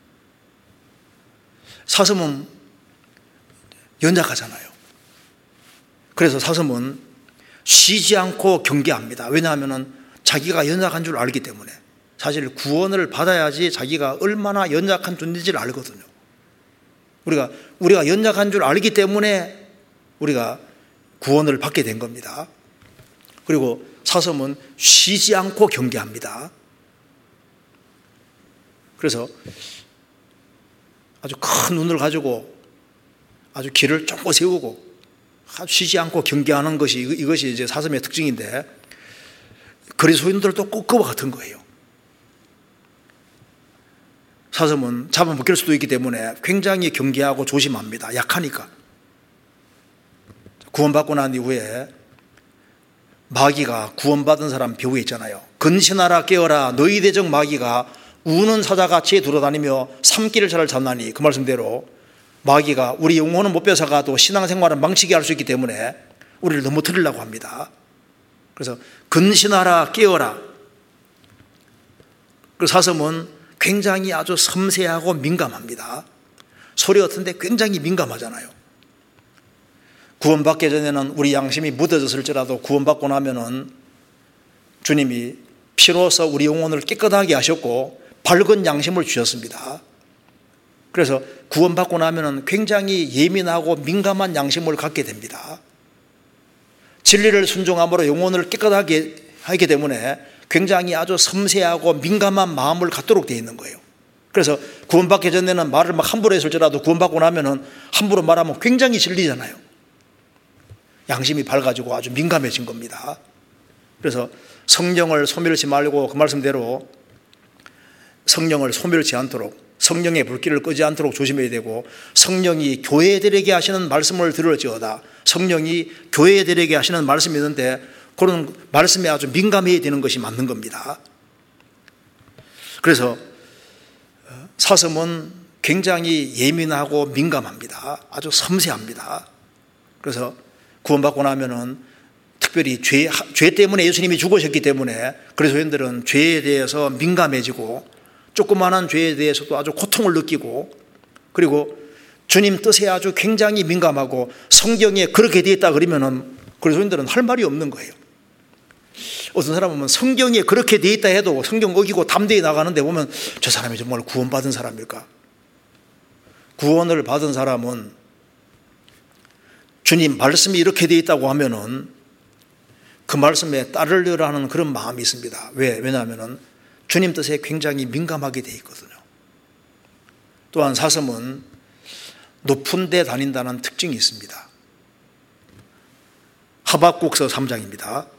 사슴은 연약하잖아요. 그래서 사슴은 쉬지 않고 경계합니다. 왜냐하면 자기가 연약한 줄 알기 때문에. 사실 구원을 받아야지 자기가 얼마나 연약한 존재인지를 알거든요. 우리가 우리가 연약한 줄 알기 때문에 우리가 구원을 받게 된 겁니다. 그리고 사슴은 쉬지 않고 경계합니다. 그래서 아주 큰 눈을 가지고 아주 길을 쫑고 세우고 아주 쉬지 않고 경계하는 것이 이것이 이제 사슴의 특징인데 그리스도인들도 꼭 그와 같은 거예요. 사슴은 잡아먹힐 수도 있기 때문에 굉장히 경계하고 조심합니다. 약하니까. 구원받고 난 이후에 마귀가 구원받은 사람 배후에 있잖아요. 근신하라 깨어라 너희 대적 마귀가 우는 사자같이 돌아다니며 삼키를 차를 잡나니, 그 말씀대로 마귀가 우리 영혼은 못 뺏어가도 신앙생활을 망치게 할 수 있기 때문에 우리를 넘어뜨리려고 합니다. 그래서 근신하라 깨어라. 그 사슴은 굉장히 아주 섬세하고 민감합니다. 소리 같은데 굉장히 민감하잖아요. 구원받기 전에는 우리 양심이 무뎌졌을지라도 구원받고 나면은 주님이 피로써 우리 영혼을 깨끗하게 하셨고 밝은 양심을 주셨습니다. 그래서 구원받고 나면은 굉장히 예민하고 민감한 양심을 갖게 됩니다. 진리를 순종함으로 영혼을 깨끗하게 하기 때문에 굉장히 아주 섬세하고 민감한 마음을 갖도록 되어 있는 거예요. 그래서 구원받기 전에는 말을 막 함부로 했을지라도 구원받고 나면은 함부로 말하면 굉장히 질리잖아요. 양심이 밝아지고 아주 민감해진 겁니다. 그래서 성령을 소멸치 말고 그 말씀대로 성령을 소멸치 않도록, 성령의 불길을 끄지 않도록 조심해야 되고, 성령이 교회들에게 하시는 말씀을 들을지어다. 성령이 교회들에게 하시는 말씀이 있는데 그런 말씀에 아주 민감해야 되는 것이 맞는 겁니다. 그래서 사슴은 굉장히 예민하고 민감합니다. 아주 섬세합니다. 그래서 구원받고 나면은 특별히 죄, 죄 때문에 예수님이 죽으셨기 때문에 그리스도인들은 죄에 대해서 민감해지고 조그마한 죄에 대해서도 아주 고통을 느끼고, 그리고 주님 뜻에 아주 굉장히 민감하고 성경에 그렇게 되어 있다 그러면은 그리스도인들은 할 말이 없는 거예요. 어떤 사람은 성경에 그렇게 되어 있다 해도 성경 어기고 담대히 나가는데 보면 저 사람이 정말 구원받은 사람일까? 구원을 받은 사람은 주님 말씀이 이렇게 되어 있다고 하면은 그 말씀에 따르려는 그런 마음이 있습니다. 왜? 왜냐하면은 주님 뜻에 굉장히 민감하게 되어 있거든요. 또한 사슴은 높은 데 다닌다는 특징이 있습니다. 하박국서 삼 장입니다.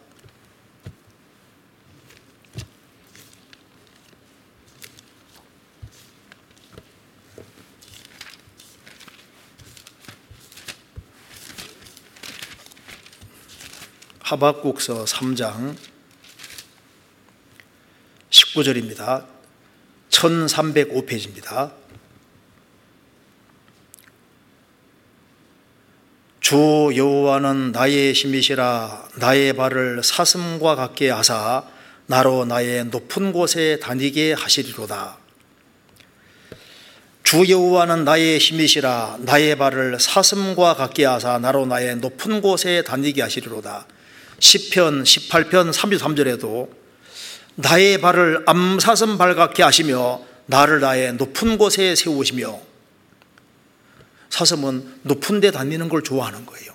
하박국서 삼 장 십구 절입니다. 천삼백오 페이지입니다. 주 여호와는 나의 힘이시라. 나의 발을 사슴과 같게 하사 나로 나의 높은 곳에 다니게 하시리로다. 주 여호와는 나의 힘이시라. 나의 발을 사슴과 같게 하사 나로 나의 높은 곳에 다니게 하시리로다. 시편 십팔 편 삼십삼 절에도 나의 발을 암사슴 발 같게 하시며 나를 나의 높은 곳에 세우시며, 사슴은 높은 데 다니는 걸 좋아하는 거예요.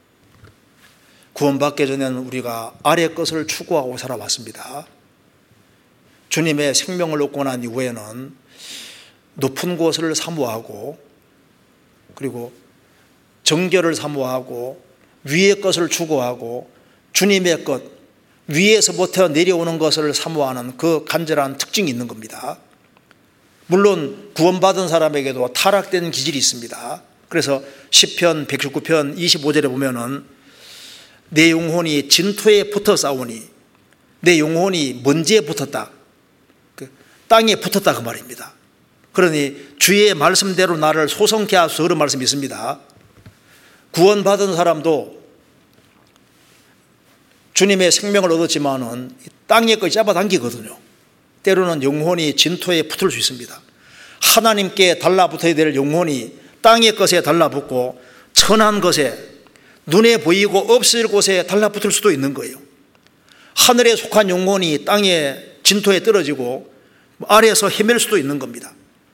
구원받기 전에는 우리가 아래 것을 추구하고 살아왔습니다. 주님의 생명을 얻고 난 이후에는 높은 곳을 사모하고, 그리고 정결을 사모하고, 위의 것을 추구하고, 주님의 것, 위에서부터 내려오는 것을 사모하는 그 간절한 특징이 있는 겁니다. 물론 구원받은 사람에게도 타락된 기질이 있습니다. 그래서 시편 백십구 편 이십오 절에 보면은 내 영혼이 진토에 붙어 싸우니, 내 영혼이 먼지에 붙었다, 그 땅에 붙었다 그 말입니다. 그러니 주의 말씀대로 나를 소성케 하소서, 그런 말씀이 있습니다. 구원받은 사람도 주님의 생명을 얻었지만은 땅에 것이 잡아당기거든요. 때로는 영혼이 진토에 붙을 수 있습니다. 하나님께 달라붙어야 될 영혼이 땅의 것에 달라붙고 천한 것에, 눈에 보이고 없을 곳에 달라붙을 수도 있는 거예요. 하늘에 속한 영혼이 땅에 진토에 떨어지고 아래에서 헤맬 수도 있는 겁니다.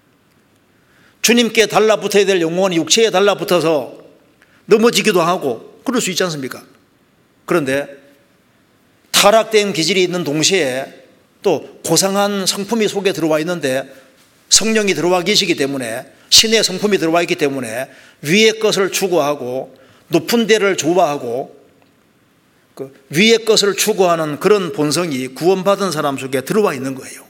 주님께 달라붙어야 될 영혼이 육체에 달라붙어서 넘어지기도 하고 그럴 수 있지 않습니까? 그런데 타락된 기질이 있는 동시에 또 고상한 성품이 속에 들어와 있는데, 성령이 들어와 계시기 때문에, 신의 성품이 들어와 있기 때문에 위의 것을 추구하고 높은 데를 좋아하고 그 위의 것을 추구하는 그런 본성이 구원받은 사람 속에 들어와 있는 거예요.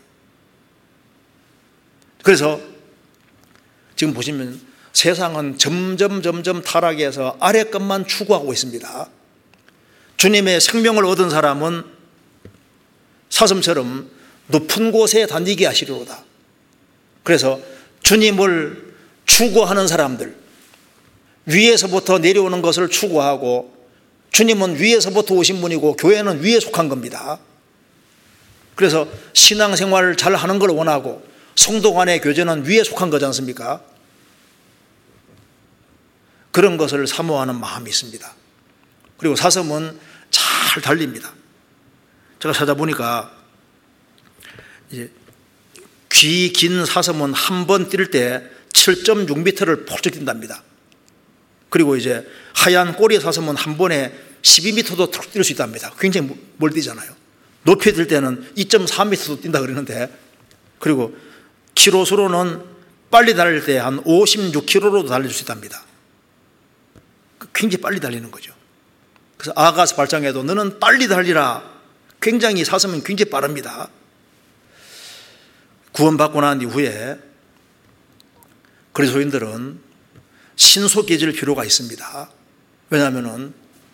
그래서 지금 보시면 세상은 점점 점점 타락해서 아래 것만 추구하고 있습니다. 주님의 생명을 얻은 사람은 사슴처럼 높은 곳에 다니게 하시리로다. 그래서 주님을 추구하는 사람들, 위에서부터 내려오는 것을 추구하고, 주님은 위에서부터 오신 분이고 교회는 위에 속한 겁니다. 그래서 신앙생활을 잘 하는 걸 원하고, 성도 간의 교제는 위에 속한 거지 않습니까? 그런 것을 사모하는 마음이 있습니다. 그리고 사슴은 잘 달립니다. 제가 찾아보니까 이제 귀 긴 사슴은 한 번 뛸 때 칠 점 육 미터를 펄쩍 뛴답니다. 그리고 이제 하얀 꼬리 사슴은 한 번에 십이 미터도 툭 뛸 수 있답니다. 굉장히 멀리 뛰잖아요. 높이 뛸 때는 이 점 사 미터도 뛴다 그러는데, 그리고 키로수로는 빨리 달릴 때 한 오십육 킬로미터로도 달릴 수 있답니다. 굉장히 빨리 달리는 거죠. 그래서 아가스 발장에도 너는 빨리 달리라. 굉장히 사슴은 굉장히 빠릅니다. 구원받고 난 이후에 그리스도인들은 신속해질 필요가 있습니다. 왜냐하면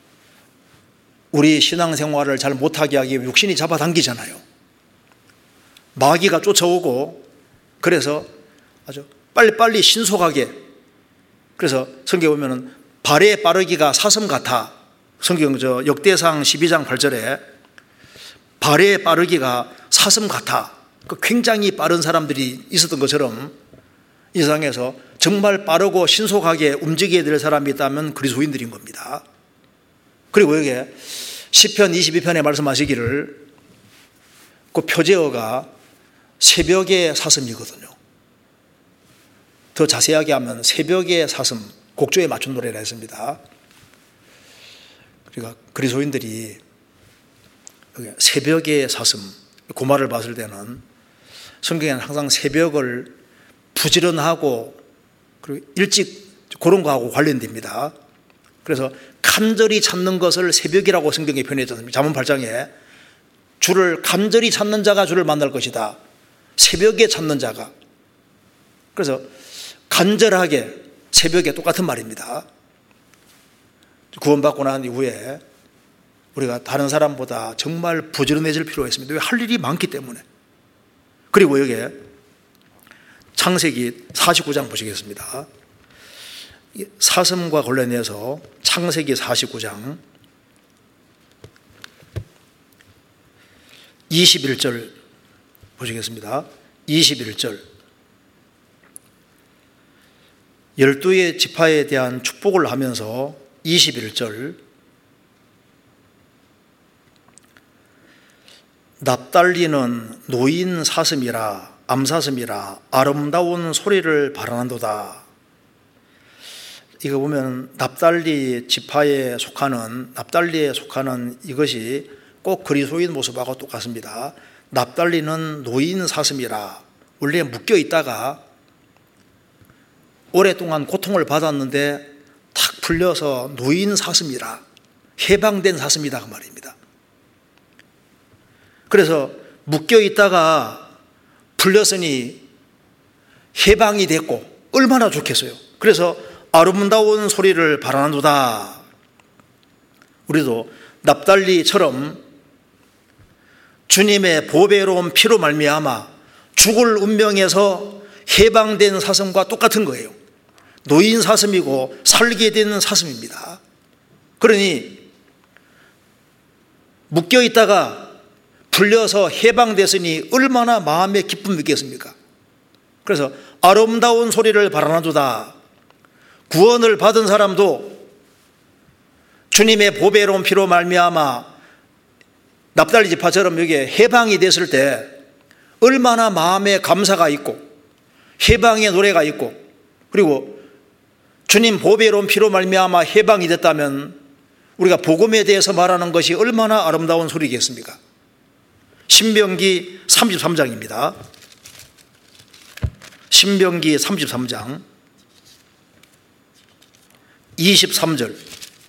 우리 신앙생활을 잘 못하게 하기 위해 육신이 잡아당기잖아요. 마귀가 쫓아오고, 그래서 아주 빨리빨리 신속하게, 그래서 성경에 보면은 발의 빠르기가 사슴 같아. 성경 저 역대상 십이 장 팔 절에 발의 빠르기가 사슴 같아. 굉장히 빠른 사람들이 있었던 것처럼 이 세상에서 정말 빠르고 신속하게 움직여야 될 사람이 있다면 그리스도인들인 겁니다. 그리고 여기에 시편 이십이 편에 말씀하시기를 그 표제어가 새벽의 사슴이거든요. 더 자세하게 하면 새벽의 사슴, 곡조에 맞춘 노래라 했습니다. 그러니까 그리스도인들이 새벽의 사슴, 그 말을 봤을 때는 성경에는 항상 새벽을 부지런하고 그리고 일찍 그런 거하고 관련됩니다. 그래서 간절히 찾는 것을 새벽이라고 성경에 표현했잖습니다. 잠언 팔 장에 주를 간절히 찾는 자가 주를 만날 것이다. 새벽에 찾는 자가. 그래서 간절하게 새벽에 똑같은 말입니다. 구원받고 난 이후에 우리가 다른 사람보다 정말 부지런해질 필요가 있습니다. 왜? 할 일이 많기 때문에. 그리고 여기에 창세기 사십구 장 보시겠습니다. 사슴과 관련해서 창세기 사십구 장 이십일 절 보시겠습니다. 이십일 절. 열두의 지파에 대한 축복을 하면서 이십일 절. 납달리는 노인 사슴이라 암사슴이라 아름다운 소리를 발하는도다. 이거 보면 납달리 지파에 속하는 납달리에 속하는 이것이 꼭 그리스도인 모습하고 똑같습니다. 납달리는 노인 사슴이라, 원래 묶여 있다가 오랫동안 고통을 받았는데 탁 풀려서 노인 사슴이라, 해방된 사슴이다 그 말입니다. 그래서 묶여 있다가 풀렸으니 해방이 됐고 얼마나 좋겠어요. 그래서 아름다운 소리를 발하는도다. 우리도 납달리처럼 주님의 보배로운 피로 말미암아 죽을 운명에서 해방된 사슴과 똑같은 거예요. 노인 사슴이고 살게 되는 사슴입니다. 그러니 묶여 있다가 풀려서 해방됐으니 얼마나 마음의 기쁨이 있겠습니까? 그래서 아름다운 소리를 발하는도다. 구원을 받은 사람도 주님의 보배로운 피로 말미암아 납달리 지파처럼 여기에 해방이 됐을 때 얼마나 마음에 감사가 있고 해방의 노래가 있고, 그리고 주님 보배로운 피로 말미암아 해방이 됐다면 우리가 복음에 대해서 말하는 것이 얼마나 아름다운 소리겠습니까? 신명기 삼십삼 장입니다. 신명기 삼십삼 장 이십삼 절.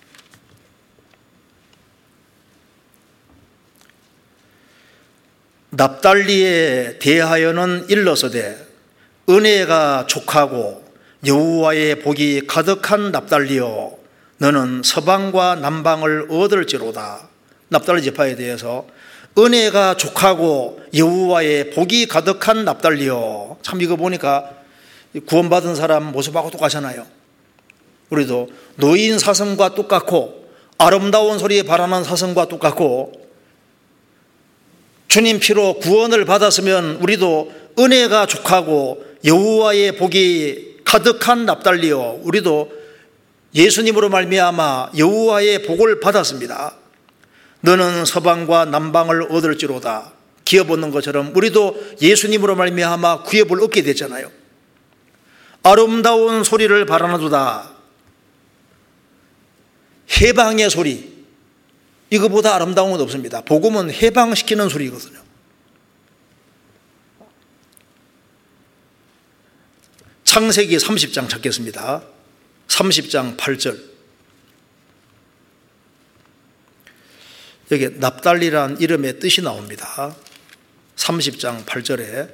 납달리에 대하여는 일러서되 은혜가 족하고 여호와의 복이 가득한 납달리여, 너는 서방과 남방을 얻을지로다. 납달리 지파에 대해서 은혜가 족하고 여호와의 복이 가득한 납달리여. 참 이거 보니까 구원받은 사람 모습하고 똑같잖아요. 우리도 노인 사슴과 똑같고 아름다운 소리에 바라는 사슴과 똑같고, 주님 피로 구원을 받았으면 우리도 은혜가 족하고 여호와의 복이 가득한 납달리여, 우리도 예수님으로 말미암아 여호와의 복을 받았습니다. 너는 서방과 남방을 얻을지로다. 기업 얻는 것처럼 우리도 예수님으로 말미암아 구협을 얻게 됐잖아요. 아름다운 소리를 바라나도다. 해방의 소리, 이거보다 아름다운 건 없습니다. 복음은 해방시키는 소리거든요. 창세기 삼십 장 찾겠습니다. 삼십 장 팔 절. 여기 납달리란 이름의 뜻이 나옵니다. 삼십 장 팔 절에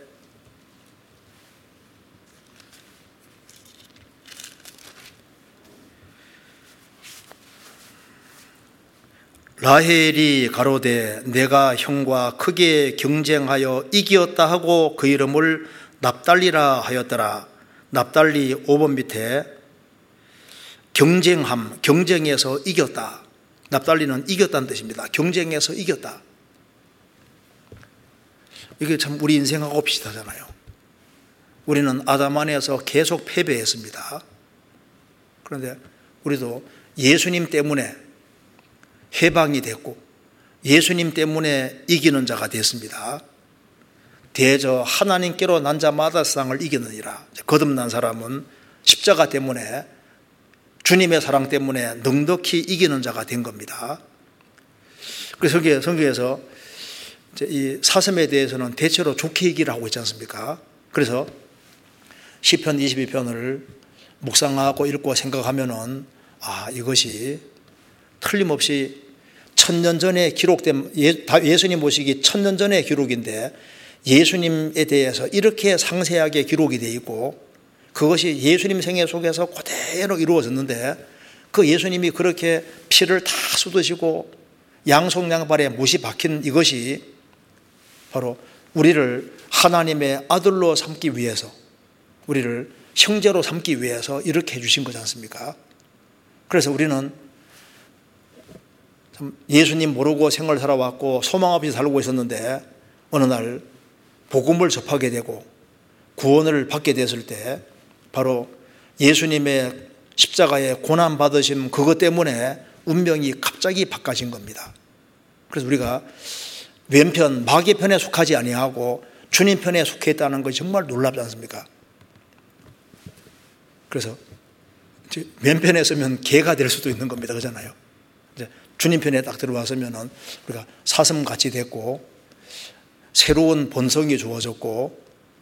라헬이 가로되 내가 형과 크게 경쟁하여 이기었다 하고 그 이름을 납달리라 하였더라. 납달리 오 번 밑에 경쟁함, 경쟁에서 이겼다. 납달리는 이겼다는 뜻입니다. 경쟁에서 이겼다. 이게 참 우리 인생하고 비슷하잖아요. 우리는 아담 안에서 계속 패배했습니다. 그런데 우리도 예수님 때문에 해방이 됐고 예수님 때문에 이기는 자가 됐습니다. 대저 하나님께로 난 자마다 세상을 이기느니라. 거듭난 사람은 십자가 때문에, 주님의 사랑 때문에 넉넉히 이기는 자가 된 겁니다. 그래서 성경에서 이 사슴에 대해서는 대체로 좋게 얘기를 하고 있지 않습니까? 그래서 시편 이십이 편을 묵상하고 읽고 생각하면은 아, 이것이 틀림없이 천년 전에 기록된, 예수님 모시기 천년 전의 기록인데 예수님에 대해서 이렇게 상세하게 기록이 되어 있고 그것이 예수님 생애 속에서 그대로 이루어졌는데, 그 예수님이 그렇게 피를 다 쏟으시고 양손양발에 못이 박힌 이것이 바로 우리를 하나님의 아들로 삼기 위해서, 우리를 형제로 삼기 위해서 이렇게 해주신 거지 않습니까? 그래서 우리는 참 예수님 모르고 생을 살아왔고 소망 없이 살고 있었는데 어느 날 복음을 접하게 되고 구원을 받게 됐을 때 바로 예수님의 십자가에 고난받으심 그것 때문에 운명이 갑자기 바꿔진 겁니다. 그래서 우리가 왼편 마귀 편에 속하지 아니하고 주님 편에 속해 있다는 것이 정말 놀랍지 않습니까? 그래서 왼편에 서면 개가 될 수도 있는 겁니다. 그렇잖아요. 이제 주님 편에 딱 들어왔으면 우리가 사슴같이 됐고 새로운 본성이 주어졌고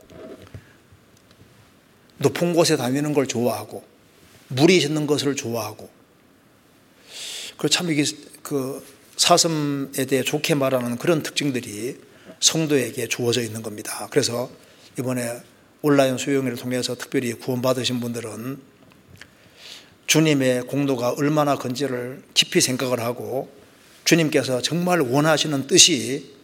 높은 곳에 다니는 걸 좋아하고 물이 있는 것을 좋아하고 그 참 이게 그 사슴에 대해 좋게 말하는 그런 특징들이 성도에게 주어져 있는 겁니다. 그래서 이번에 온라인 수요일을 통해서 특별히 구원받으신 분들은 주님의 공로가 얼마나 큰지를 깊이 생각을 하고 주님께서 정말 원하시는 뜻이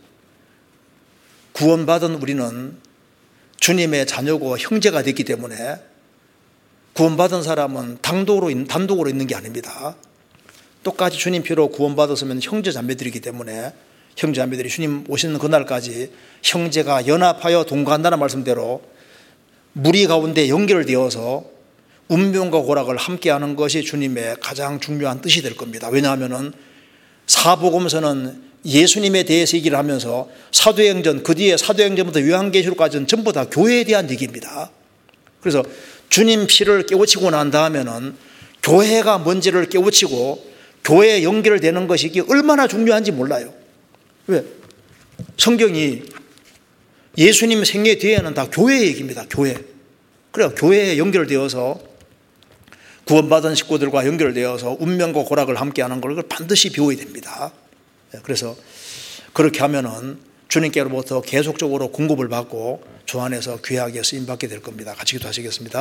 구원받은 우리는 주님의 자녀고 형제가 됐기 때문에 구원받은 사람은 단독으로, 단독으로 있는 게 아닙니다. 똑같이 주님 피로 구원받았으면 형제 자매들이기 때문에 형제 자매들이 주님 오시는 그날까지 형제가 연합하여 동거한다는 말씀대로 무리 가운데 연결되어서 운명과 고락을 함께하는 것이 주님의 가장 중요한 뜻이 될 겁니다. 왜냐하면 사복음서는 예수님에 대해서 얘기를 하면서 사도행전, 그 뒤에 사도행전부터 요한계시록까지는 전부 다 교회에 대한 얘기입니다. 그래서 주님 피를 깨우치고 난 다음에는 교회가 뭔지를 깨우치고 교회에 연결되는 것이 이게 얼마나 중요한지 몰라요. 왜? 성경이 예수님 생애 뒤에는 다 교회 얘기입니다. 교회. 그래요. 교회에 연결되어서 구원받은 식구들과 연결되어서 운명과 고락을 함께하는 걸 반드시 배워야 됩니다. 그래서 그렇게 하면은 주님께로부터 계속적으로 공급을 받고 주 안에서 귀하게 쓰임받게 될 겁니다. 같이 기도하시겠습니다.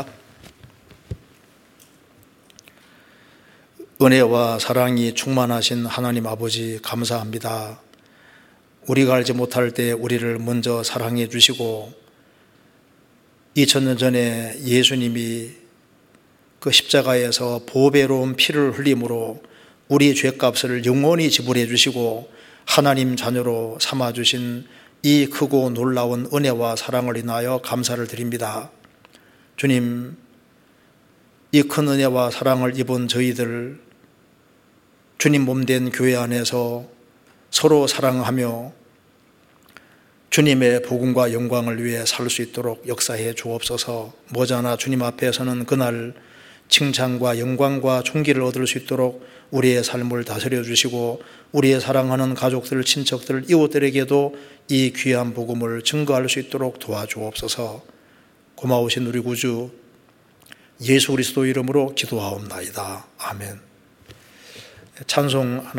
은혜와 사랑이 충만하신 하나님 아버지 감사합니다. 우리가 알지 못할 때 우리를 먼저 사랑해 주시고 이천 년 전에 예수님이 그 십자가에서 보배로운 피를 흘림으로 우리 죄값을 영원히 지불해 주시고 하나님 자녀로 삼아 주신 이 크고 놀라운 은혜와 사랑을 인하여 감사를 드립니다. 주님, 이 큰 은혜와 사랑을 입은 저희들 주님 몸된 교회 안에서 서로 사랑하며 주님의 복음과 영광을 위해 살 수 있도록 역사해 주옵소서. 머지않아 주님 앞에서는 그날 칭찬과 영광과 존귀를 얻을 수 있도록 우리의 삶을 다스려 주시고 우리의 사랑하는 가족들, 친척들, 이웃들에게도 이 귀한 복음을 증거할 수 있도록 도와주옵소서. 고마우신 우리 구주 예수 그리스도 이름으로 기도하옵나이다. 아멘. 찬송 하나